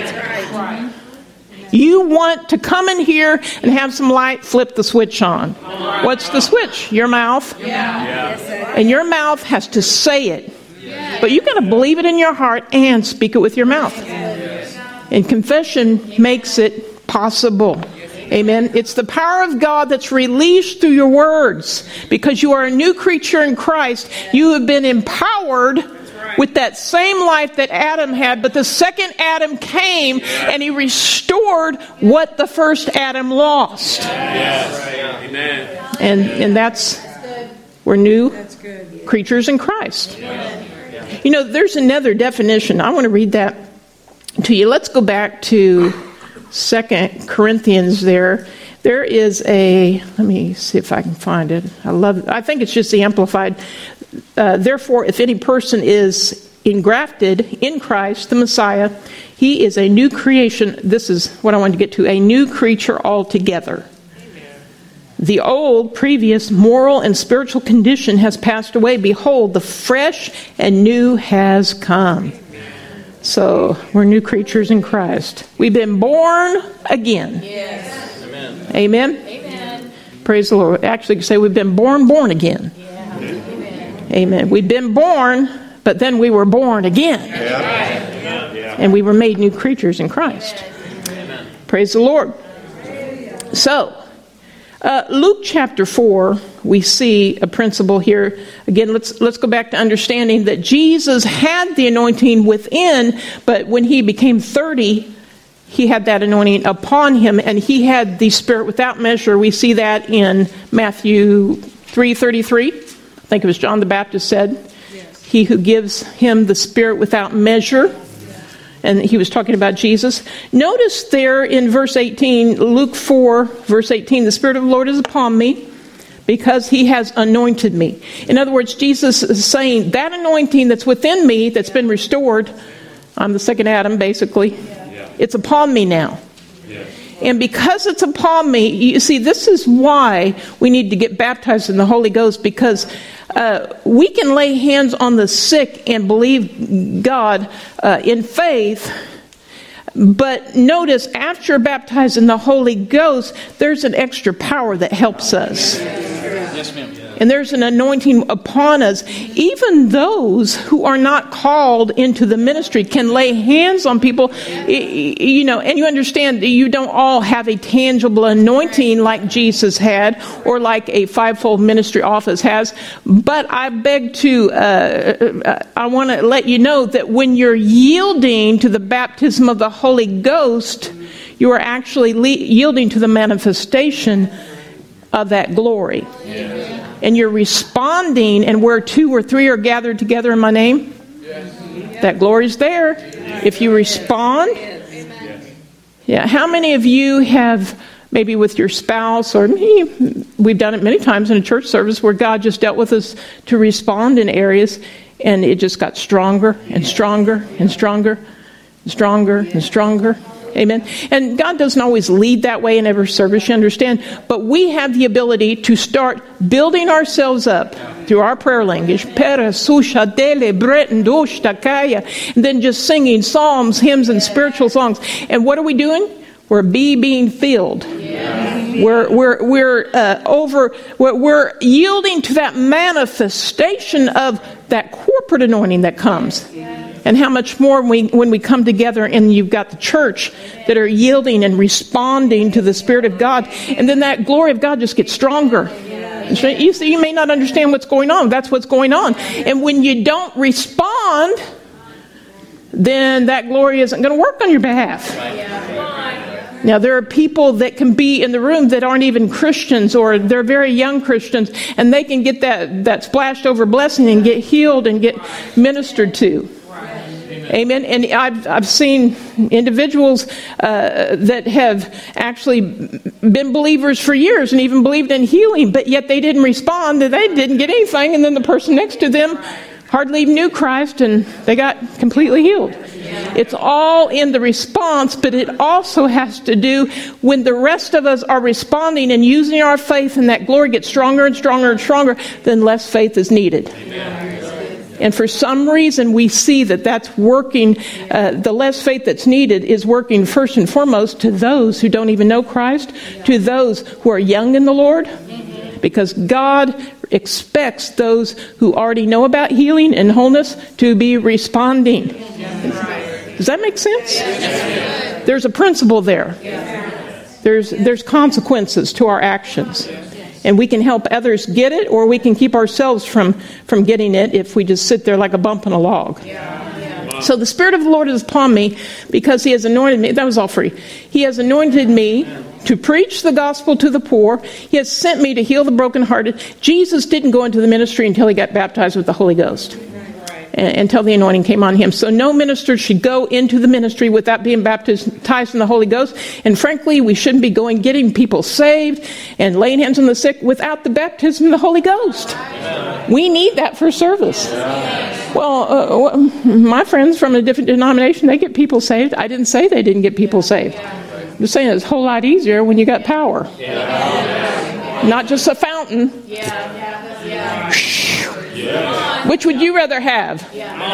You want to come in here and have some light, flip the switch on. What's the switch? Your mouth. And your mouth has to say it. But you got to believe it in your heart and speak it with your mouth. And confession makes it possible. Amen. It's the power of God that's released through your words. Because you are a new creature in Christ. You have been empowered with that same life that Adam had. But the second Adam came and he restored what the first Adam lost. Yes. Amen. And that's, we're new creatures in Christ. There's another definition. I want to read that to you. Let's go back to 2 Corinthians there. There is let me see if I can find it. I think it's just the Amplified. Therefore, if any person is engrafted in Christ, the Messiah, he is a new creation. This is what I wanted to get to. A new creature altogether. The old, previous moral and spiritual condition has passed away. Behold, the fresh and new has come. So, we're new creatures in Christ. We've been born again. Yes. Amen. Amen? Amen. Praise the Lord. Actually, you say we've been born again. Yeah. Amen. Amen. We've been born, but then we were born again. Yeah. And we were made new creatures in Christ. Amen. Praise the Lord. So, Luke chapter 4, we see a principle here. Again, let's go back to understanding that Jesus had the anointing within, but when he became 30, he had that anointing upon him, and he had the Spirit without measure. We see that in Matthew 3:33. I think it was John the Baptist said, he who gives him the Spirit without measure. And he was talking about Jesus. Notice there in verse 18, Luke 4, verse 18, the Spirit of the Lord is upon me because he has anointed me. In other words, Jesus is saying that anointing that's within me, that's been restored, I'm the second Adam basically, it's upon me now. And because it's upon me, you see, this is why we need to get baptized in the Holy Ghost, because we can lay hands on the sick and believe God in faith. But notice, after you're baptized in the Holy Ghost, there's an extra power that helps us. Yes, ma'am. And there's an anointing upon us. Even those who are not called into the ministry can lay hands on people. And you understand that you don't all have a tangible anointing like Jesus had or like a fivefold ministry office has. But I beg to, I want to let you know that when you're yielding to the baptism of the Holy Ghost, you are actually yielding to the manifestation of that glory. Yes. And you're responding, and where 2 or 3 are gathered together in my name, that glory's there. If you respond, Yeah. How many of you have, maybe with your spouse, or we've done it many times in a church service where God just dealt with us to respond in areas, and it just got stronger and stronger and stronger and stronger and stronger. Amen. And God doesn't always lead that way in every service, you understand. But we have the ability to start building ourselves up through our prayer language. And then just singing psalms, hymns, and spiritual songs. And what are we doing? We're being filled. We're yielding to that manifestation of that corporate anointing that comes. And how much more when we come together and you've got the church that are yielding and responding to the Spirit of God. And then that glory of God just gets stronger. You may not understand what's going on. That's what's going on. And when you don't respond, then that glory isn't going to work on your behalf. Now, there are people that can be in the room that aren't even Christians, or they're very young Christians, and they can get that splashed over blessing and get healed and get ministered to. Amen. And I've seen individuals that have actually been believers for years and even believed in healing, but yet they didn't respond, and they didn't get anything, and then the person next to them hardly even knew Christ, and they got completely healed. It's all in the response, but it also has to do when the rest of us are responding and using our faith, and that glory gets stronger and stronger and stronger, then less faith is needed. Amen. And for some reason, we see that that's working. The less faith that's needed is working first and foremost to those who don't even know Christ, to those who are young in the Lord, because God expects those who already know about healing and wholeness to be responding. Does that make sense? There's a principle there. There's consequences to our actions. And we can help others get it, or we can keep ourselves from getting it if we just sit there like a bump in a log. So the Spirit of the Lord is upon me because He has anointed me. That was all free. He has anointed me to preach the gospel to the poor. He has sent me to heal the brokenhearted. Jesus didn't go into the ministry until He got baptized with the Holy Ghost. Until the anointing came on Him. So no minister should go into the ministry without being baptized in the Holy Ghost. And frankly, we shouldn't be getting people saved and laying hands on the sick without the baptism of the Holy Ghost. We need that for service. Well, my friends from a different denomination, they get people saved. I didn't say they didn't get people saved. I'm just saying it's a whole lot easier when you got power. Not just a fountain. Which would you rather have?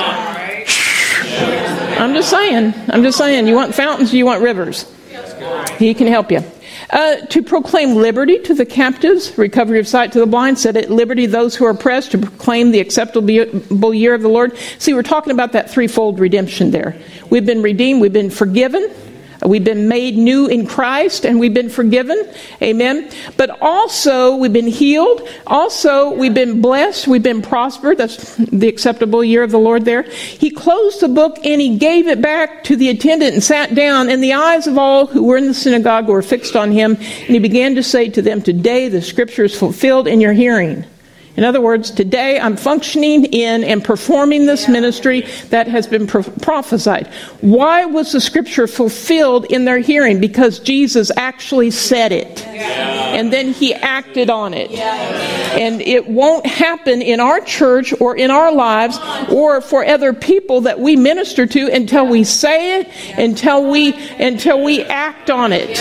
I'm just saying. You want fountains, you want rivers. He can help you. To proclaim liberty to the captives, recovery of sight to the blind, set at liberty those who are oppressed, to proclaim the acceptable year of the Lord. See, we're talking about that threefold redemption there. We've been redeemed, we've been forgiven, we've been made new in Christ, and we've been forgiven. Amen. But also, we've been healed. Also, we've been blessed. We've been prospered. That's the acceptable year of the Lord there. He closed the book and He gave it back to the attendant and sat down, and the eyes of all who were in the synagogue were fixed on Him. And He began to say to them, "Today the Scripture is fulfilled in your hearing." In other words, today I'm functioning in and performing this ministry that has been prophesied. Why was the Scripture fulfilled in their hearing? Because Jesus actually said it. And then He acted on it. And it won't happen in our church or in our lives or for other people that we minister to until we say it, until we act on it.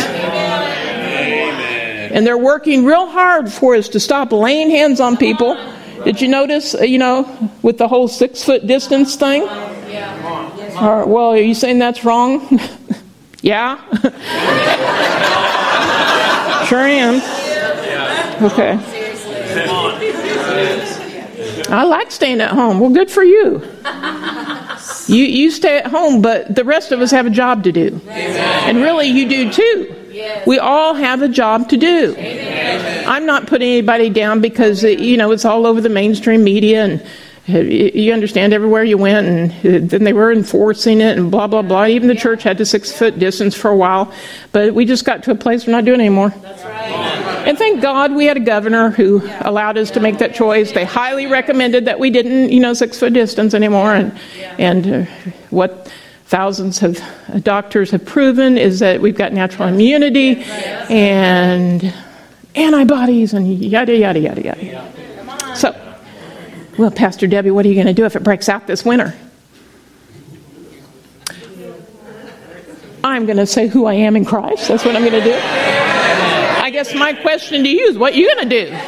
And they're working real hard for us to stop laying hands on people. Did you notice, with the whole 6-foot distance thing? Well, are you saying that's wrong? Yeah. Sure am. Okay. I like staying at home. Well, good for you. You stay at home, but the rest of us have a job to do. And really, you do too. We all have a job to do. Amen. I'm not putting anybody down because, it's all over the mainstream media and you understand everywhere you went, and then they were enforcing it and blah, blah, blah. Even the church had the 6-foot distance for a while, but we just got to a place we're not doing it anymore. That's right. And thank God we had a governor who allowed us to make that choice. They highly recommended that we didn't, 6-foot distance anymore. And what thousands of doctors have proven is that we've got natural immunity and antibodies and yada, yada, yada, yada. So, well, Pastor Debbie, what are you going to do if it breaks out this winter? I'm going to say who I am in Christ. That's what I'm going to do. I guess my question to you is, what are you going to do?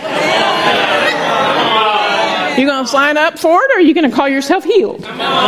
You going to sign up for it, or are you going to call yourself healed?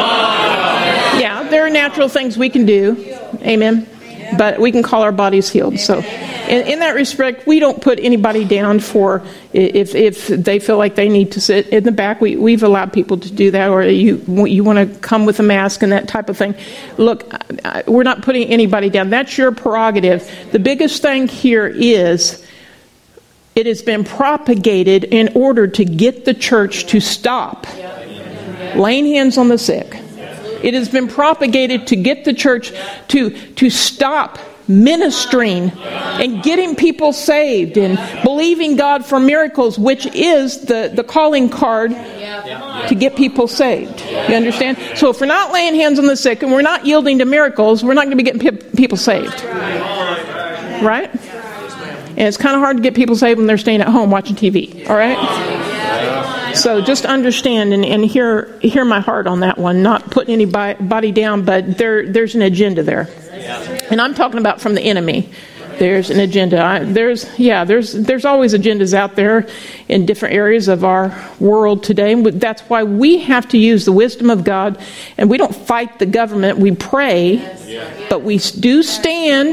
Yeah, there are natural things we can do. Amen. But we can call our bodies healed. So in that respect, we don't put anybody down for if they feel like they need to sit in the back. We've allowed people to do that, or you want to come with a mask and that type of thing. Look, we're not putting anybody down. That's your prerogative. The biggest thing here is it has been propagated in order to get the church to stop laying hands on the sick. It has been propagated to get the church to stop ministering and getting people saved and believing God for miracles, which is the calling card to get people saved. You understand? So if we're not laying hands on the sick and we're not yielding to miracles, we're not going to be getting people saved. Right? And it's kind of hard to get people saved when they're staying at home watching TV. All right? So just understand and hear my heart on that one. Not putting anybody down, but there's an agenda there, and I'm talking about from the enemy. There's an agenda. There's always agendas out there in different areas of our world today. That's why we have to use the wisdom of God, and we don't fight the government. We pray, but we do stand.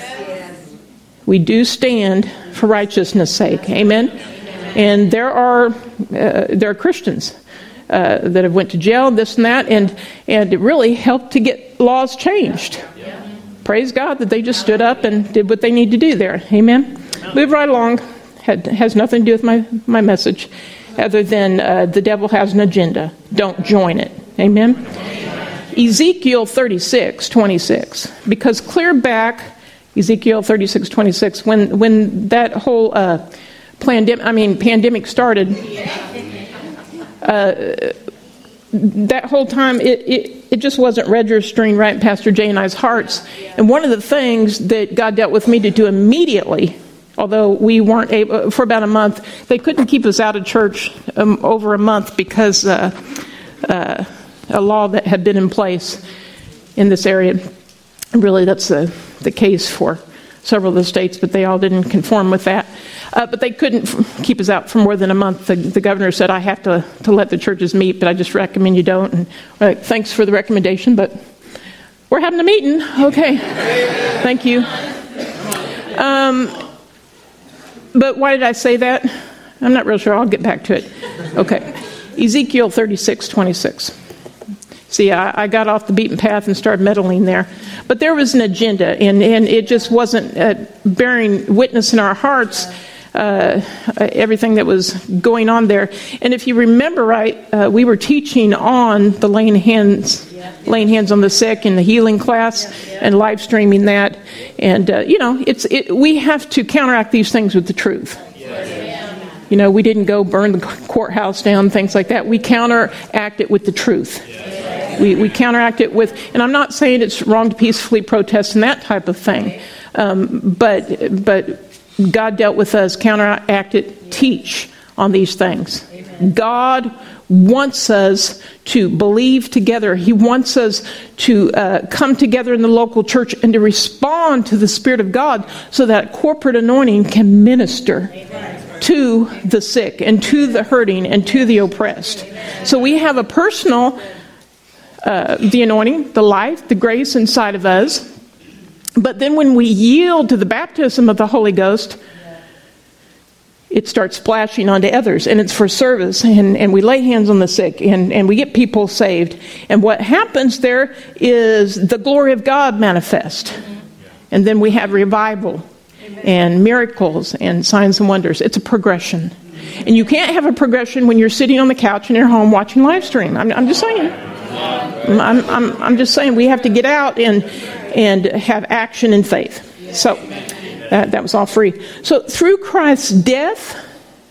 We do stand for righteousness' sake. Amen. And there are Christians that have went to jail, this and that, and it really helped to get laws changed. Praise God that they just stood up and did what they need to do there. Amen. Move right along. Has nothing to do with my message, other than the devil has an agenda. Don't join it. Amen. Ezekiel 36:26, because clear back, Ezekiel 36:26, when that whole pandemic started, that whole time it just wasn't registering right in Pastor Jay and I's hearts. And one of the things that God dealt with me to do immediately, although we weren't able, for about a month, they couldn't keep us out of church over a month because a law that had been in place in this area. Really, that's the case for several of the states, but they all didn't conform with that. But they couldn't keep us out for more than a month. The governor said, I have to let the churches meet, but I just recommend you don't. And thanks for the recommendation, but we're having a meeting. Okay. Thank you. But why did I say that? I'm not real sure. I'll get back to it. Okay. Ezekiel 36:26. See, I got off the beaten path and started meddling there. But there was an agenda, and it just wasn't bearing witness in our hearts, everything that was going on there. And if you remember right, we were teaching on the laying hands on the sick in the healing class, and live streaming that. And, we have to counteract these things with the truth. We didn't go burn the courthouse down, things like that. We counteract it with the truth. We counteract it with, and I'm not saying it's wrong to peacefully protest and that type of thing, but God dealt with us, counteract it, teach on these things. Amen. God wants us to believe together. He wants us to come together in the local church and to respond to the Spirit of God so that corporate anointing can minister to the sick and to the hurting and to the oppressed. So we have a personal the anointing, the life, the grace inside of us. But then when we yield to the baptism of the Holy Ghost, it starts splashing onto others, and it's for service, and we lay hands on the sick, and we get people saved. And what happens there is the glory of God manifest. And then we have revival and miracles and signs and wonders. It's a progression. And you can't have a progression when you're sitting on the couch in your home watching live stream. I'm just saying. I'm just saying we have to get out and have action and faith. So that was all free. So through Christ's death,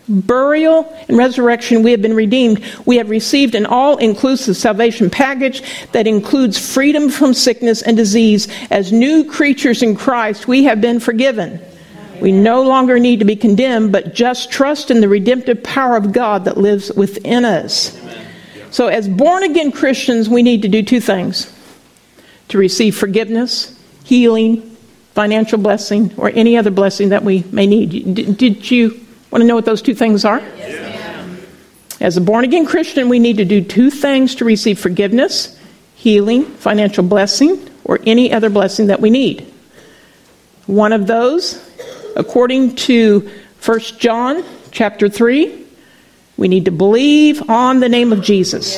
burial, and resurrection, we have been redeemed. We have received an all-inclusive salvation package that includes freedom from sickness and disease. As new creatures in Christ, we have been forgiven. We no longer need to be condemned, but just trust in the redemptive power of God that lives within us. So as born-again Christians, we need to do two things: to receive forgiveness, healing, financial blessing, or any other blessing that we may need. Did you want to know what those two things are? Yes. As a born-again Christian, we need to do two things to receive forgiveness, healing, financial blessing, or any other blessing that we need. One of those, according to 1 John chapter 3, we need to believe on the name of Jesus.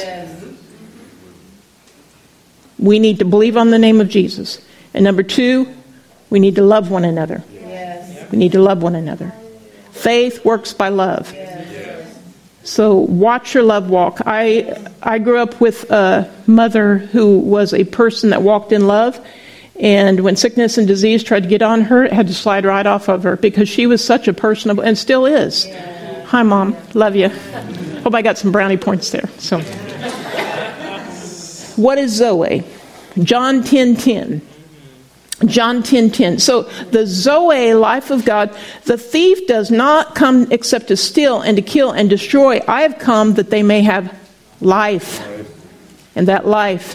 We need to believe on the name of Jesus. And number two, we need to love one another. We need to love one another. Faith works by love. So watch your love walk. I grew up with a mother who was a person that walked in love. And when sickness and disease tried to get on her, it had to slide right off of her because she was such a personable, and still is. Hi, Mom. Love you. Hope I got some brownie points there. So, what is Zoe? John 10:10. John 10:10. So the Zoe, life of God, the thief does not come except to steal and to kill and destroy. I have come that they may have life, and that life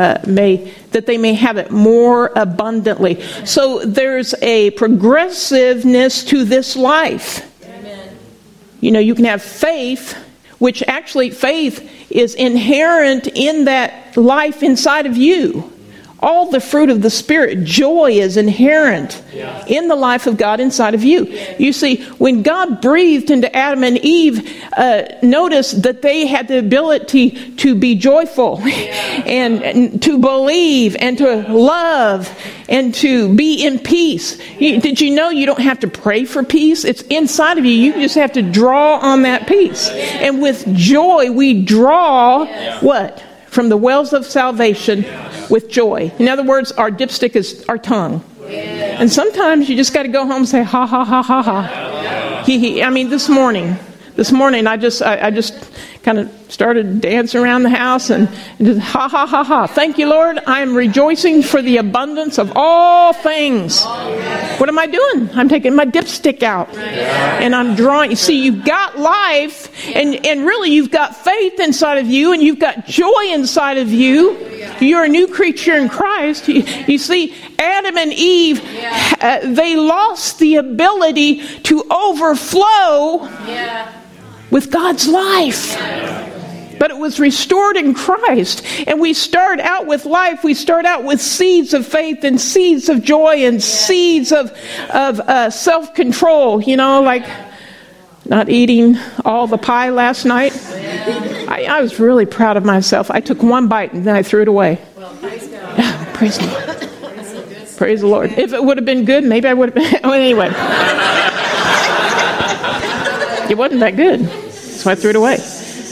that they may have it more abundantly. So there's a progressiveness to this life. Amen. You know, you can have faith, which actually faith is inherent in that life inside of you. All the fruit of the Spirit, joy, is inherent in the life of God inside of you. You see, when God breathed into Adam and Eve, notice that they had the ability to be joyful and to believe and to love and to be in peace. Did you know you don't have to pray for peace? It's inside of you. You just have to draw on that peace. And with joy, we draw what? From the wells of salvation with joy. In other words, our dipstick is our tongue. And sometimes you just got to go home and say, ha, ha, ha, ha, ha. I mean, this morning, I just kind of started dancing around the house and just ha, ha, ha, ha. Thank you, Lord. I'm rejoicing for the abundance of all things. What am I doing? I'm taking my dipstick out and I'm drawing. You see, you've got life and really you've got faith inside of you and you've got joy inside of you. You're a new creature in Christ. You see, Adam and Eve, they lost the ability to overflow with God's life. But it was restored in Christ. And we start out with life. We start out with seeds of faith and seeds of joy and seeds of self-control. You know, like not eating all the pie last night. I was really proud of myself. I took one bite and then I threw it away. Well, praise God. Praise the Lord. Praise the Lord. If it would have been good, maybe I would have been. Well, anyway. It wasn't that good. So I threw it away.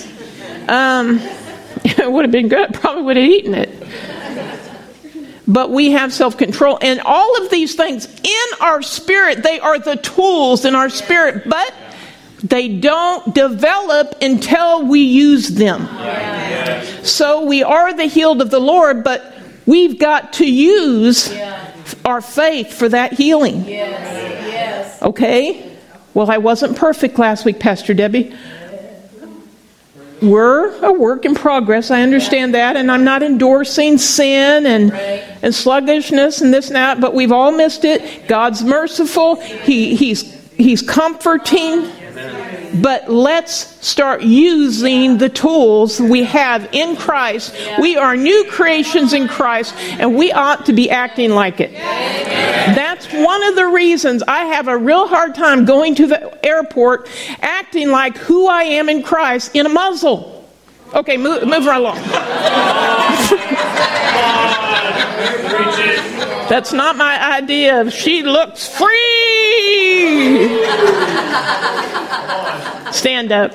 It would have been good. I probably would have eaten it. But we have self-control. And all of these things in our spirit, they are the tools in our spirit. But they don't develop until we use them. So we are the healed of the Lord, but we've got to use our faith for that healing. Okay? Well, I wasn't perfect last week, Pastor Debbie. We're a work in progress. I understand that. And I'm not endorsing sin and sluggishness and this and that, but we've all missed it. God's merciful. He's comforting. But let's start using the tools we have in Christ. We are new creations in Christ, and we ought to be acting like it. That's one of the reasons I have a real hard time going to the airport acting like who I am in Christ in a muzzle. Okay, move right along. That's not my idea of she looks free. Stand up.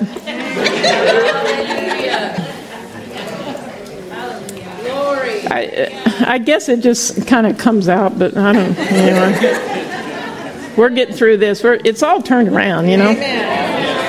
I guess it just kind of comes out, but I don't. Anyway, we're getting through this. It's all turned around, you know.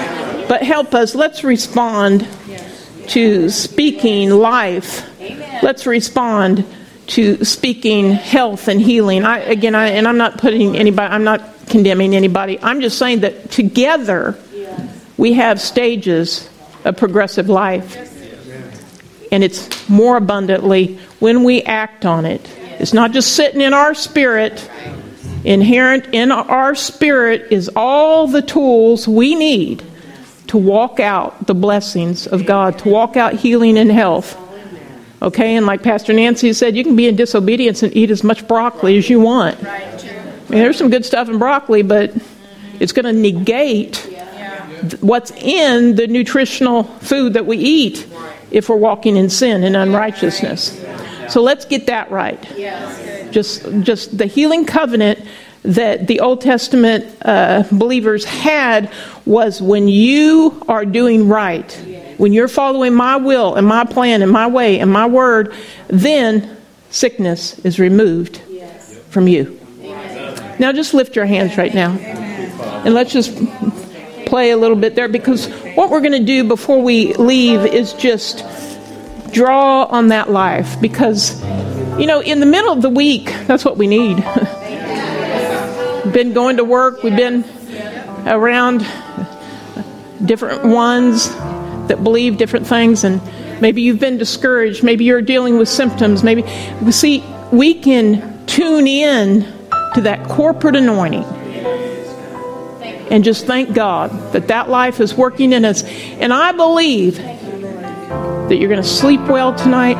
But help us. Let's respond to speaking life. Let's respond to speaking health and healing. I'm not putting anybody, I'm not condemning anybody. I'm just saying that together we have stages of progressive life. And it's more abundantly when we act on it. It's not just sitting in our spirit. Inherent in our spirit is all the tools we need to walk out the blessings of God, to walk out healing and health. Okay, and like Pastor Nancy said, you can be in disobedience and eat as much broccoli as you want. I mean, there's some good stuff in broccoli, but it's going to negate what's in the nutritional food that we eat if we're walking in sin and unrighteousness. So let's get that right. Just the healing covenant that the Old Testament believers had was when you are doing right, when you're following my will and my plan and my way and my word, then sickness is removed from you. Now just lift your hands right now. And let's just play a little bit there, because what we're going to do before we leave is just draw on that life. Because, in the middle of the week, that's what we need. We've been going to work. We've been around different ones that believe different things. And maybe you've been discouraged. Maybe you're dealing with symptoms. Maybe, we can tune in to that corporate anointing and just thank God that life is working in us. And I believe that you're going to sleep well tonight.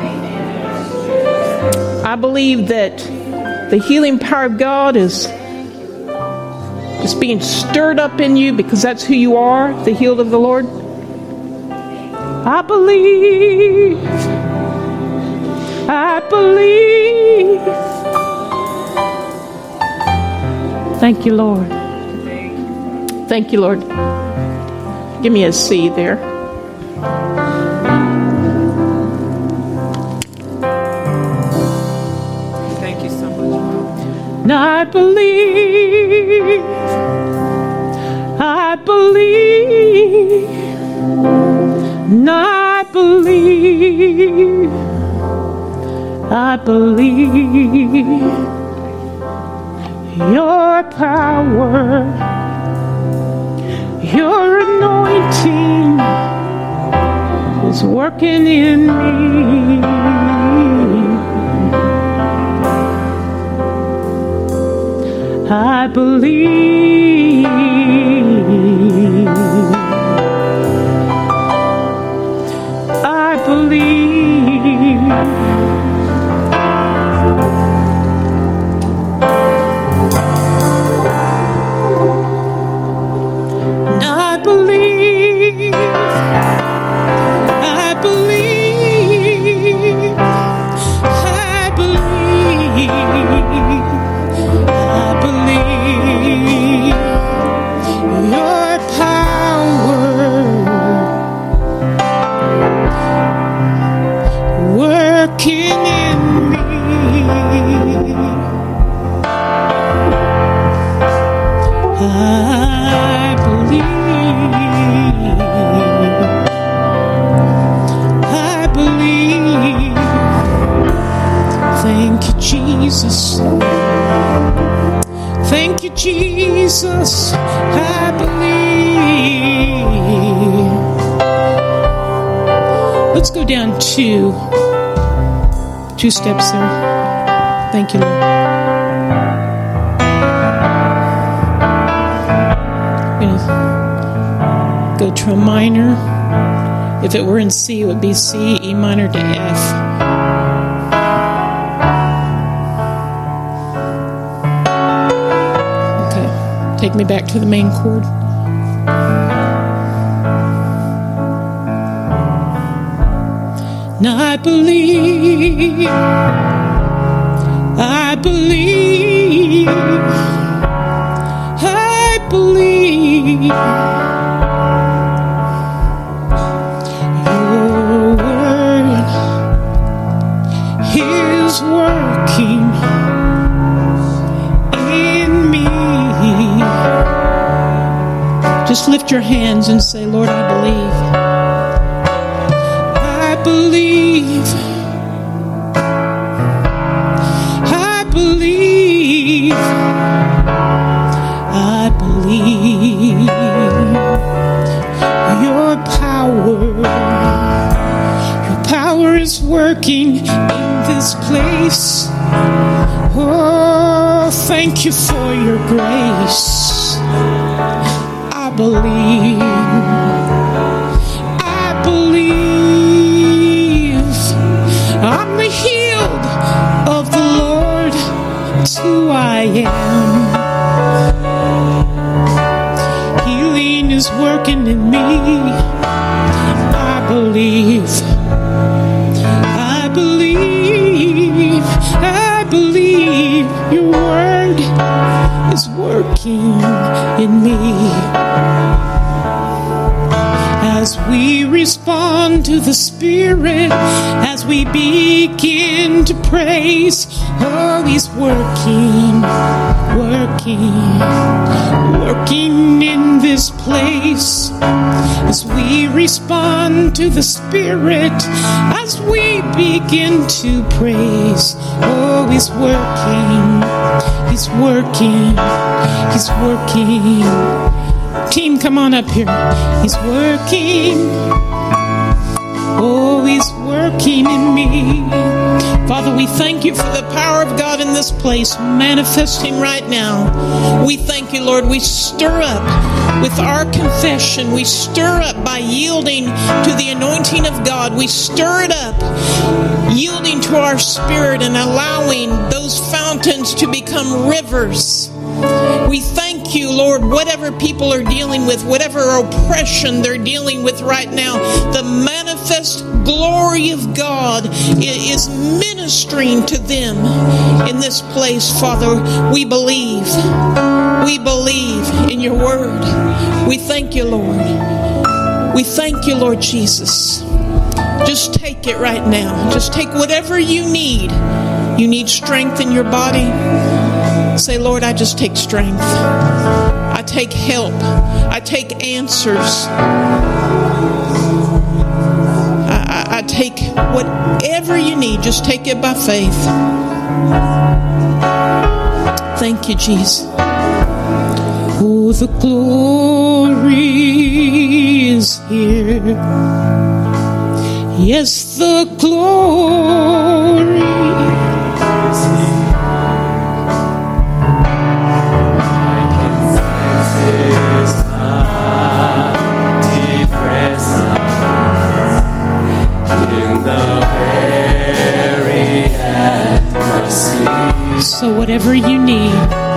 I believe that the healing power of God is just being stirred up in you, because that's who you are, the healed of the Lord. I believe. Thank you, Lord. Thank you, Lord. Give me a C there. Thank you so much. And I believe. And I believe your power, your anointing is working in me. I believe. I believe. Thank you, Jesus. I believe. Let's go down two steps there. Thank you, Lord. I'm going to go to a minor. If it were in C, it would be C, E minor to F. Take me back to the main chord. Now I believe. I believe. I believe. Your word is working in me. Just lift your hands and say, Lord, I believe. I believe. I believe. I believe. Your power is working in this place. Oh, thank you for your grace. I believe. I believe. I'm the healed of the Lord. It's who I am. Healing is working in me. I believe. I believe. I believe your word is working in me. As we respond to the Spirit, as we begin to praise, oh, He's working in this place. As we respond to the Spirit, as we begin to praise, oh, He's working. Team, come on up here. He's working. Oh, He's working in me. Father, we thank you for the power of God in this place, manifesting right now. We thank you, Lord. We stir up with our confession. We stir up by yielding to the anointing of God. We stir it up, yielding to our spirit and allowing those fountains to become rivers. We thank you, Lord, whatever people are dealing with, whatever oppression they're dealing with right now, the manifest glory of God is ministering to them in this place, Father. We believe. We believe in your word. We thank you, Lord. We thank you, Lord Jesus. Just take it right now. Just take whatever you need. You need strength in your body. Say, Lord, I just take strength. I take help. I take answers. I take whatever you need. Just take it by faith. Thank you, Jesus. Oh, the glory is here. Yes, the glory is here. So whatever you need,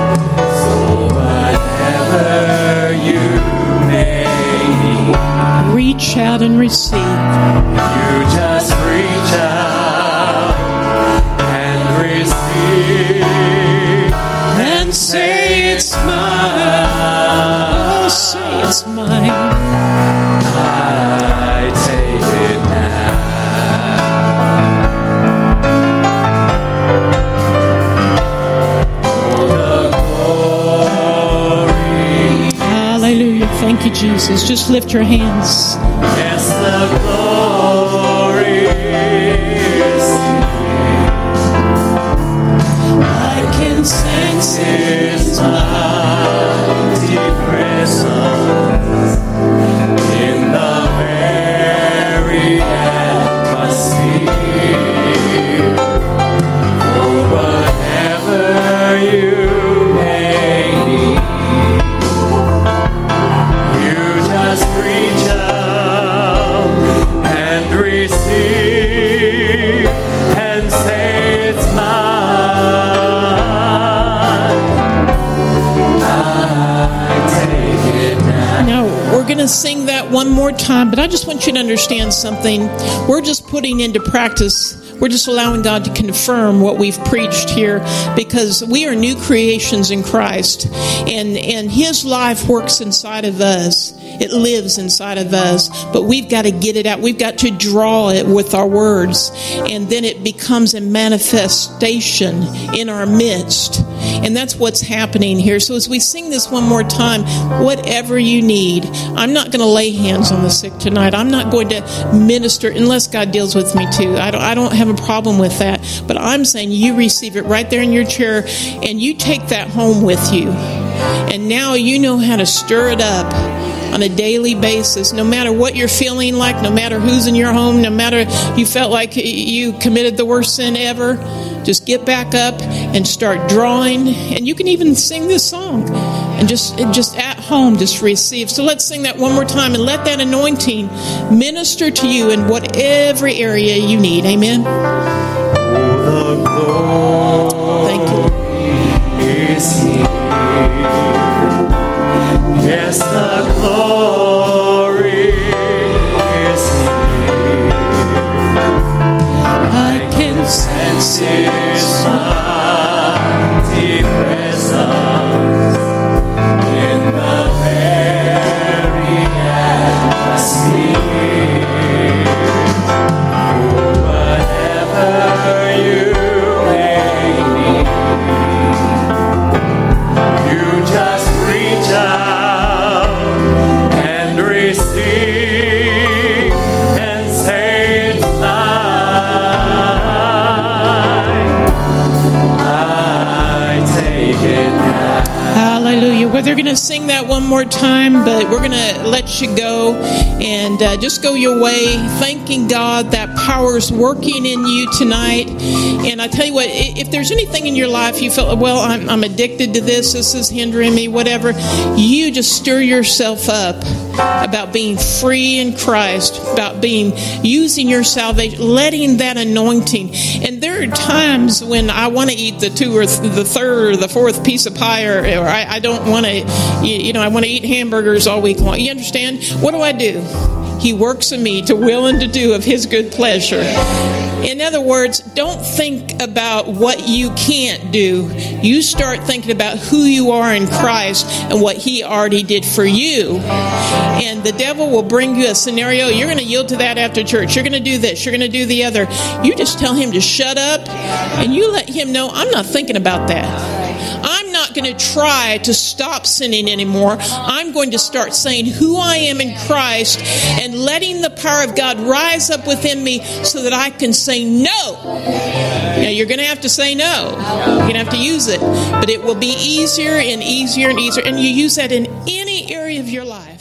reach out and receive. You just reach out and receive and say it's mine. Oh, say it's mine. I take it now. Thank you, Jesus. Just lift your hands. Yes, the glory is here. I can sense His mighty presence in the very atmosphere. For whatever you may need, just reach out and receive and say it's mine. I take it now. Now, we're going to sing that one more time, but I just want you to understand something. We're just putting into practice. We're just allowing God to confirm what we've preached here, because we are new creations in Christ, and His life works inside of us. It lives inside of us, but we've got to get it out. We've got to draw it with our words, and then it becomes a manifestation in our midst. And that's what's happening here. So as we sing this one more time, whatever you need, I'm not going to lay hands on the sick tonight. I'm not going to minister unless God deals with me too. I don't have a problem with that. But I'm saying you receive it right there in your chair, and you take that home with you. And now you know how to stir it up on a daily basis, no matter what you're feeling like, no matter who's in your home, no matter you felt like you committed the worst sin ever. Just get back up and start drawing. And you can even sing this song and just at home, just receive. So let's sing that one more time and let that anointing minister to you in whatever area you need. Amen. Thank you. Is here. Yes, the glory is here. I can sense His mighty presence in the very atmosphere. Whatever you may need, you just reach out and receive and say it's mine. I take it now. Hallelujah. Well, they're going to sing that one more time, but we're going to let you go and just go your way, thanking God that power is working in you tonight. And I tell you what, if there's anything in your life you feel, well, I'm addicted to this is hindering me, whatever, you just stir yourself up about being free in Christ, about using your salvation, letting that anointing. And there are times when I want to eat the 2 or the 3rd or the 4th piece of pie, or I don't want to, I want to eat hamburgers all week long. You understand? What do? He works in me to will and to do of His good pleasure. In other words, don't think about what you can't do. You start thinking about who you are in Christ and what He already did for you. And the devil will bring you a scenario. You're going to yield to that after church. You're going to do this. You're going to do the other. You just tell him to shut up, and you let him know, I'm not thinking about that. I'm not going to try to stop sinning anymore. I'm going to start saying who I am in Christ and letting the power of God rise up within me so that I can say no. Now, you're going to have to say no. You're going to have to use it. But it will be easier and easier and easier. And you use that in any area of your life.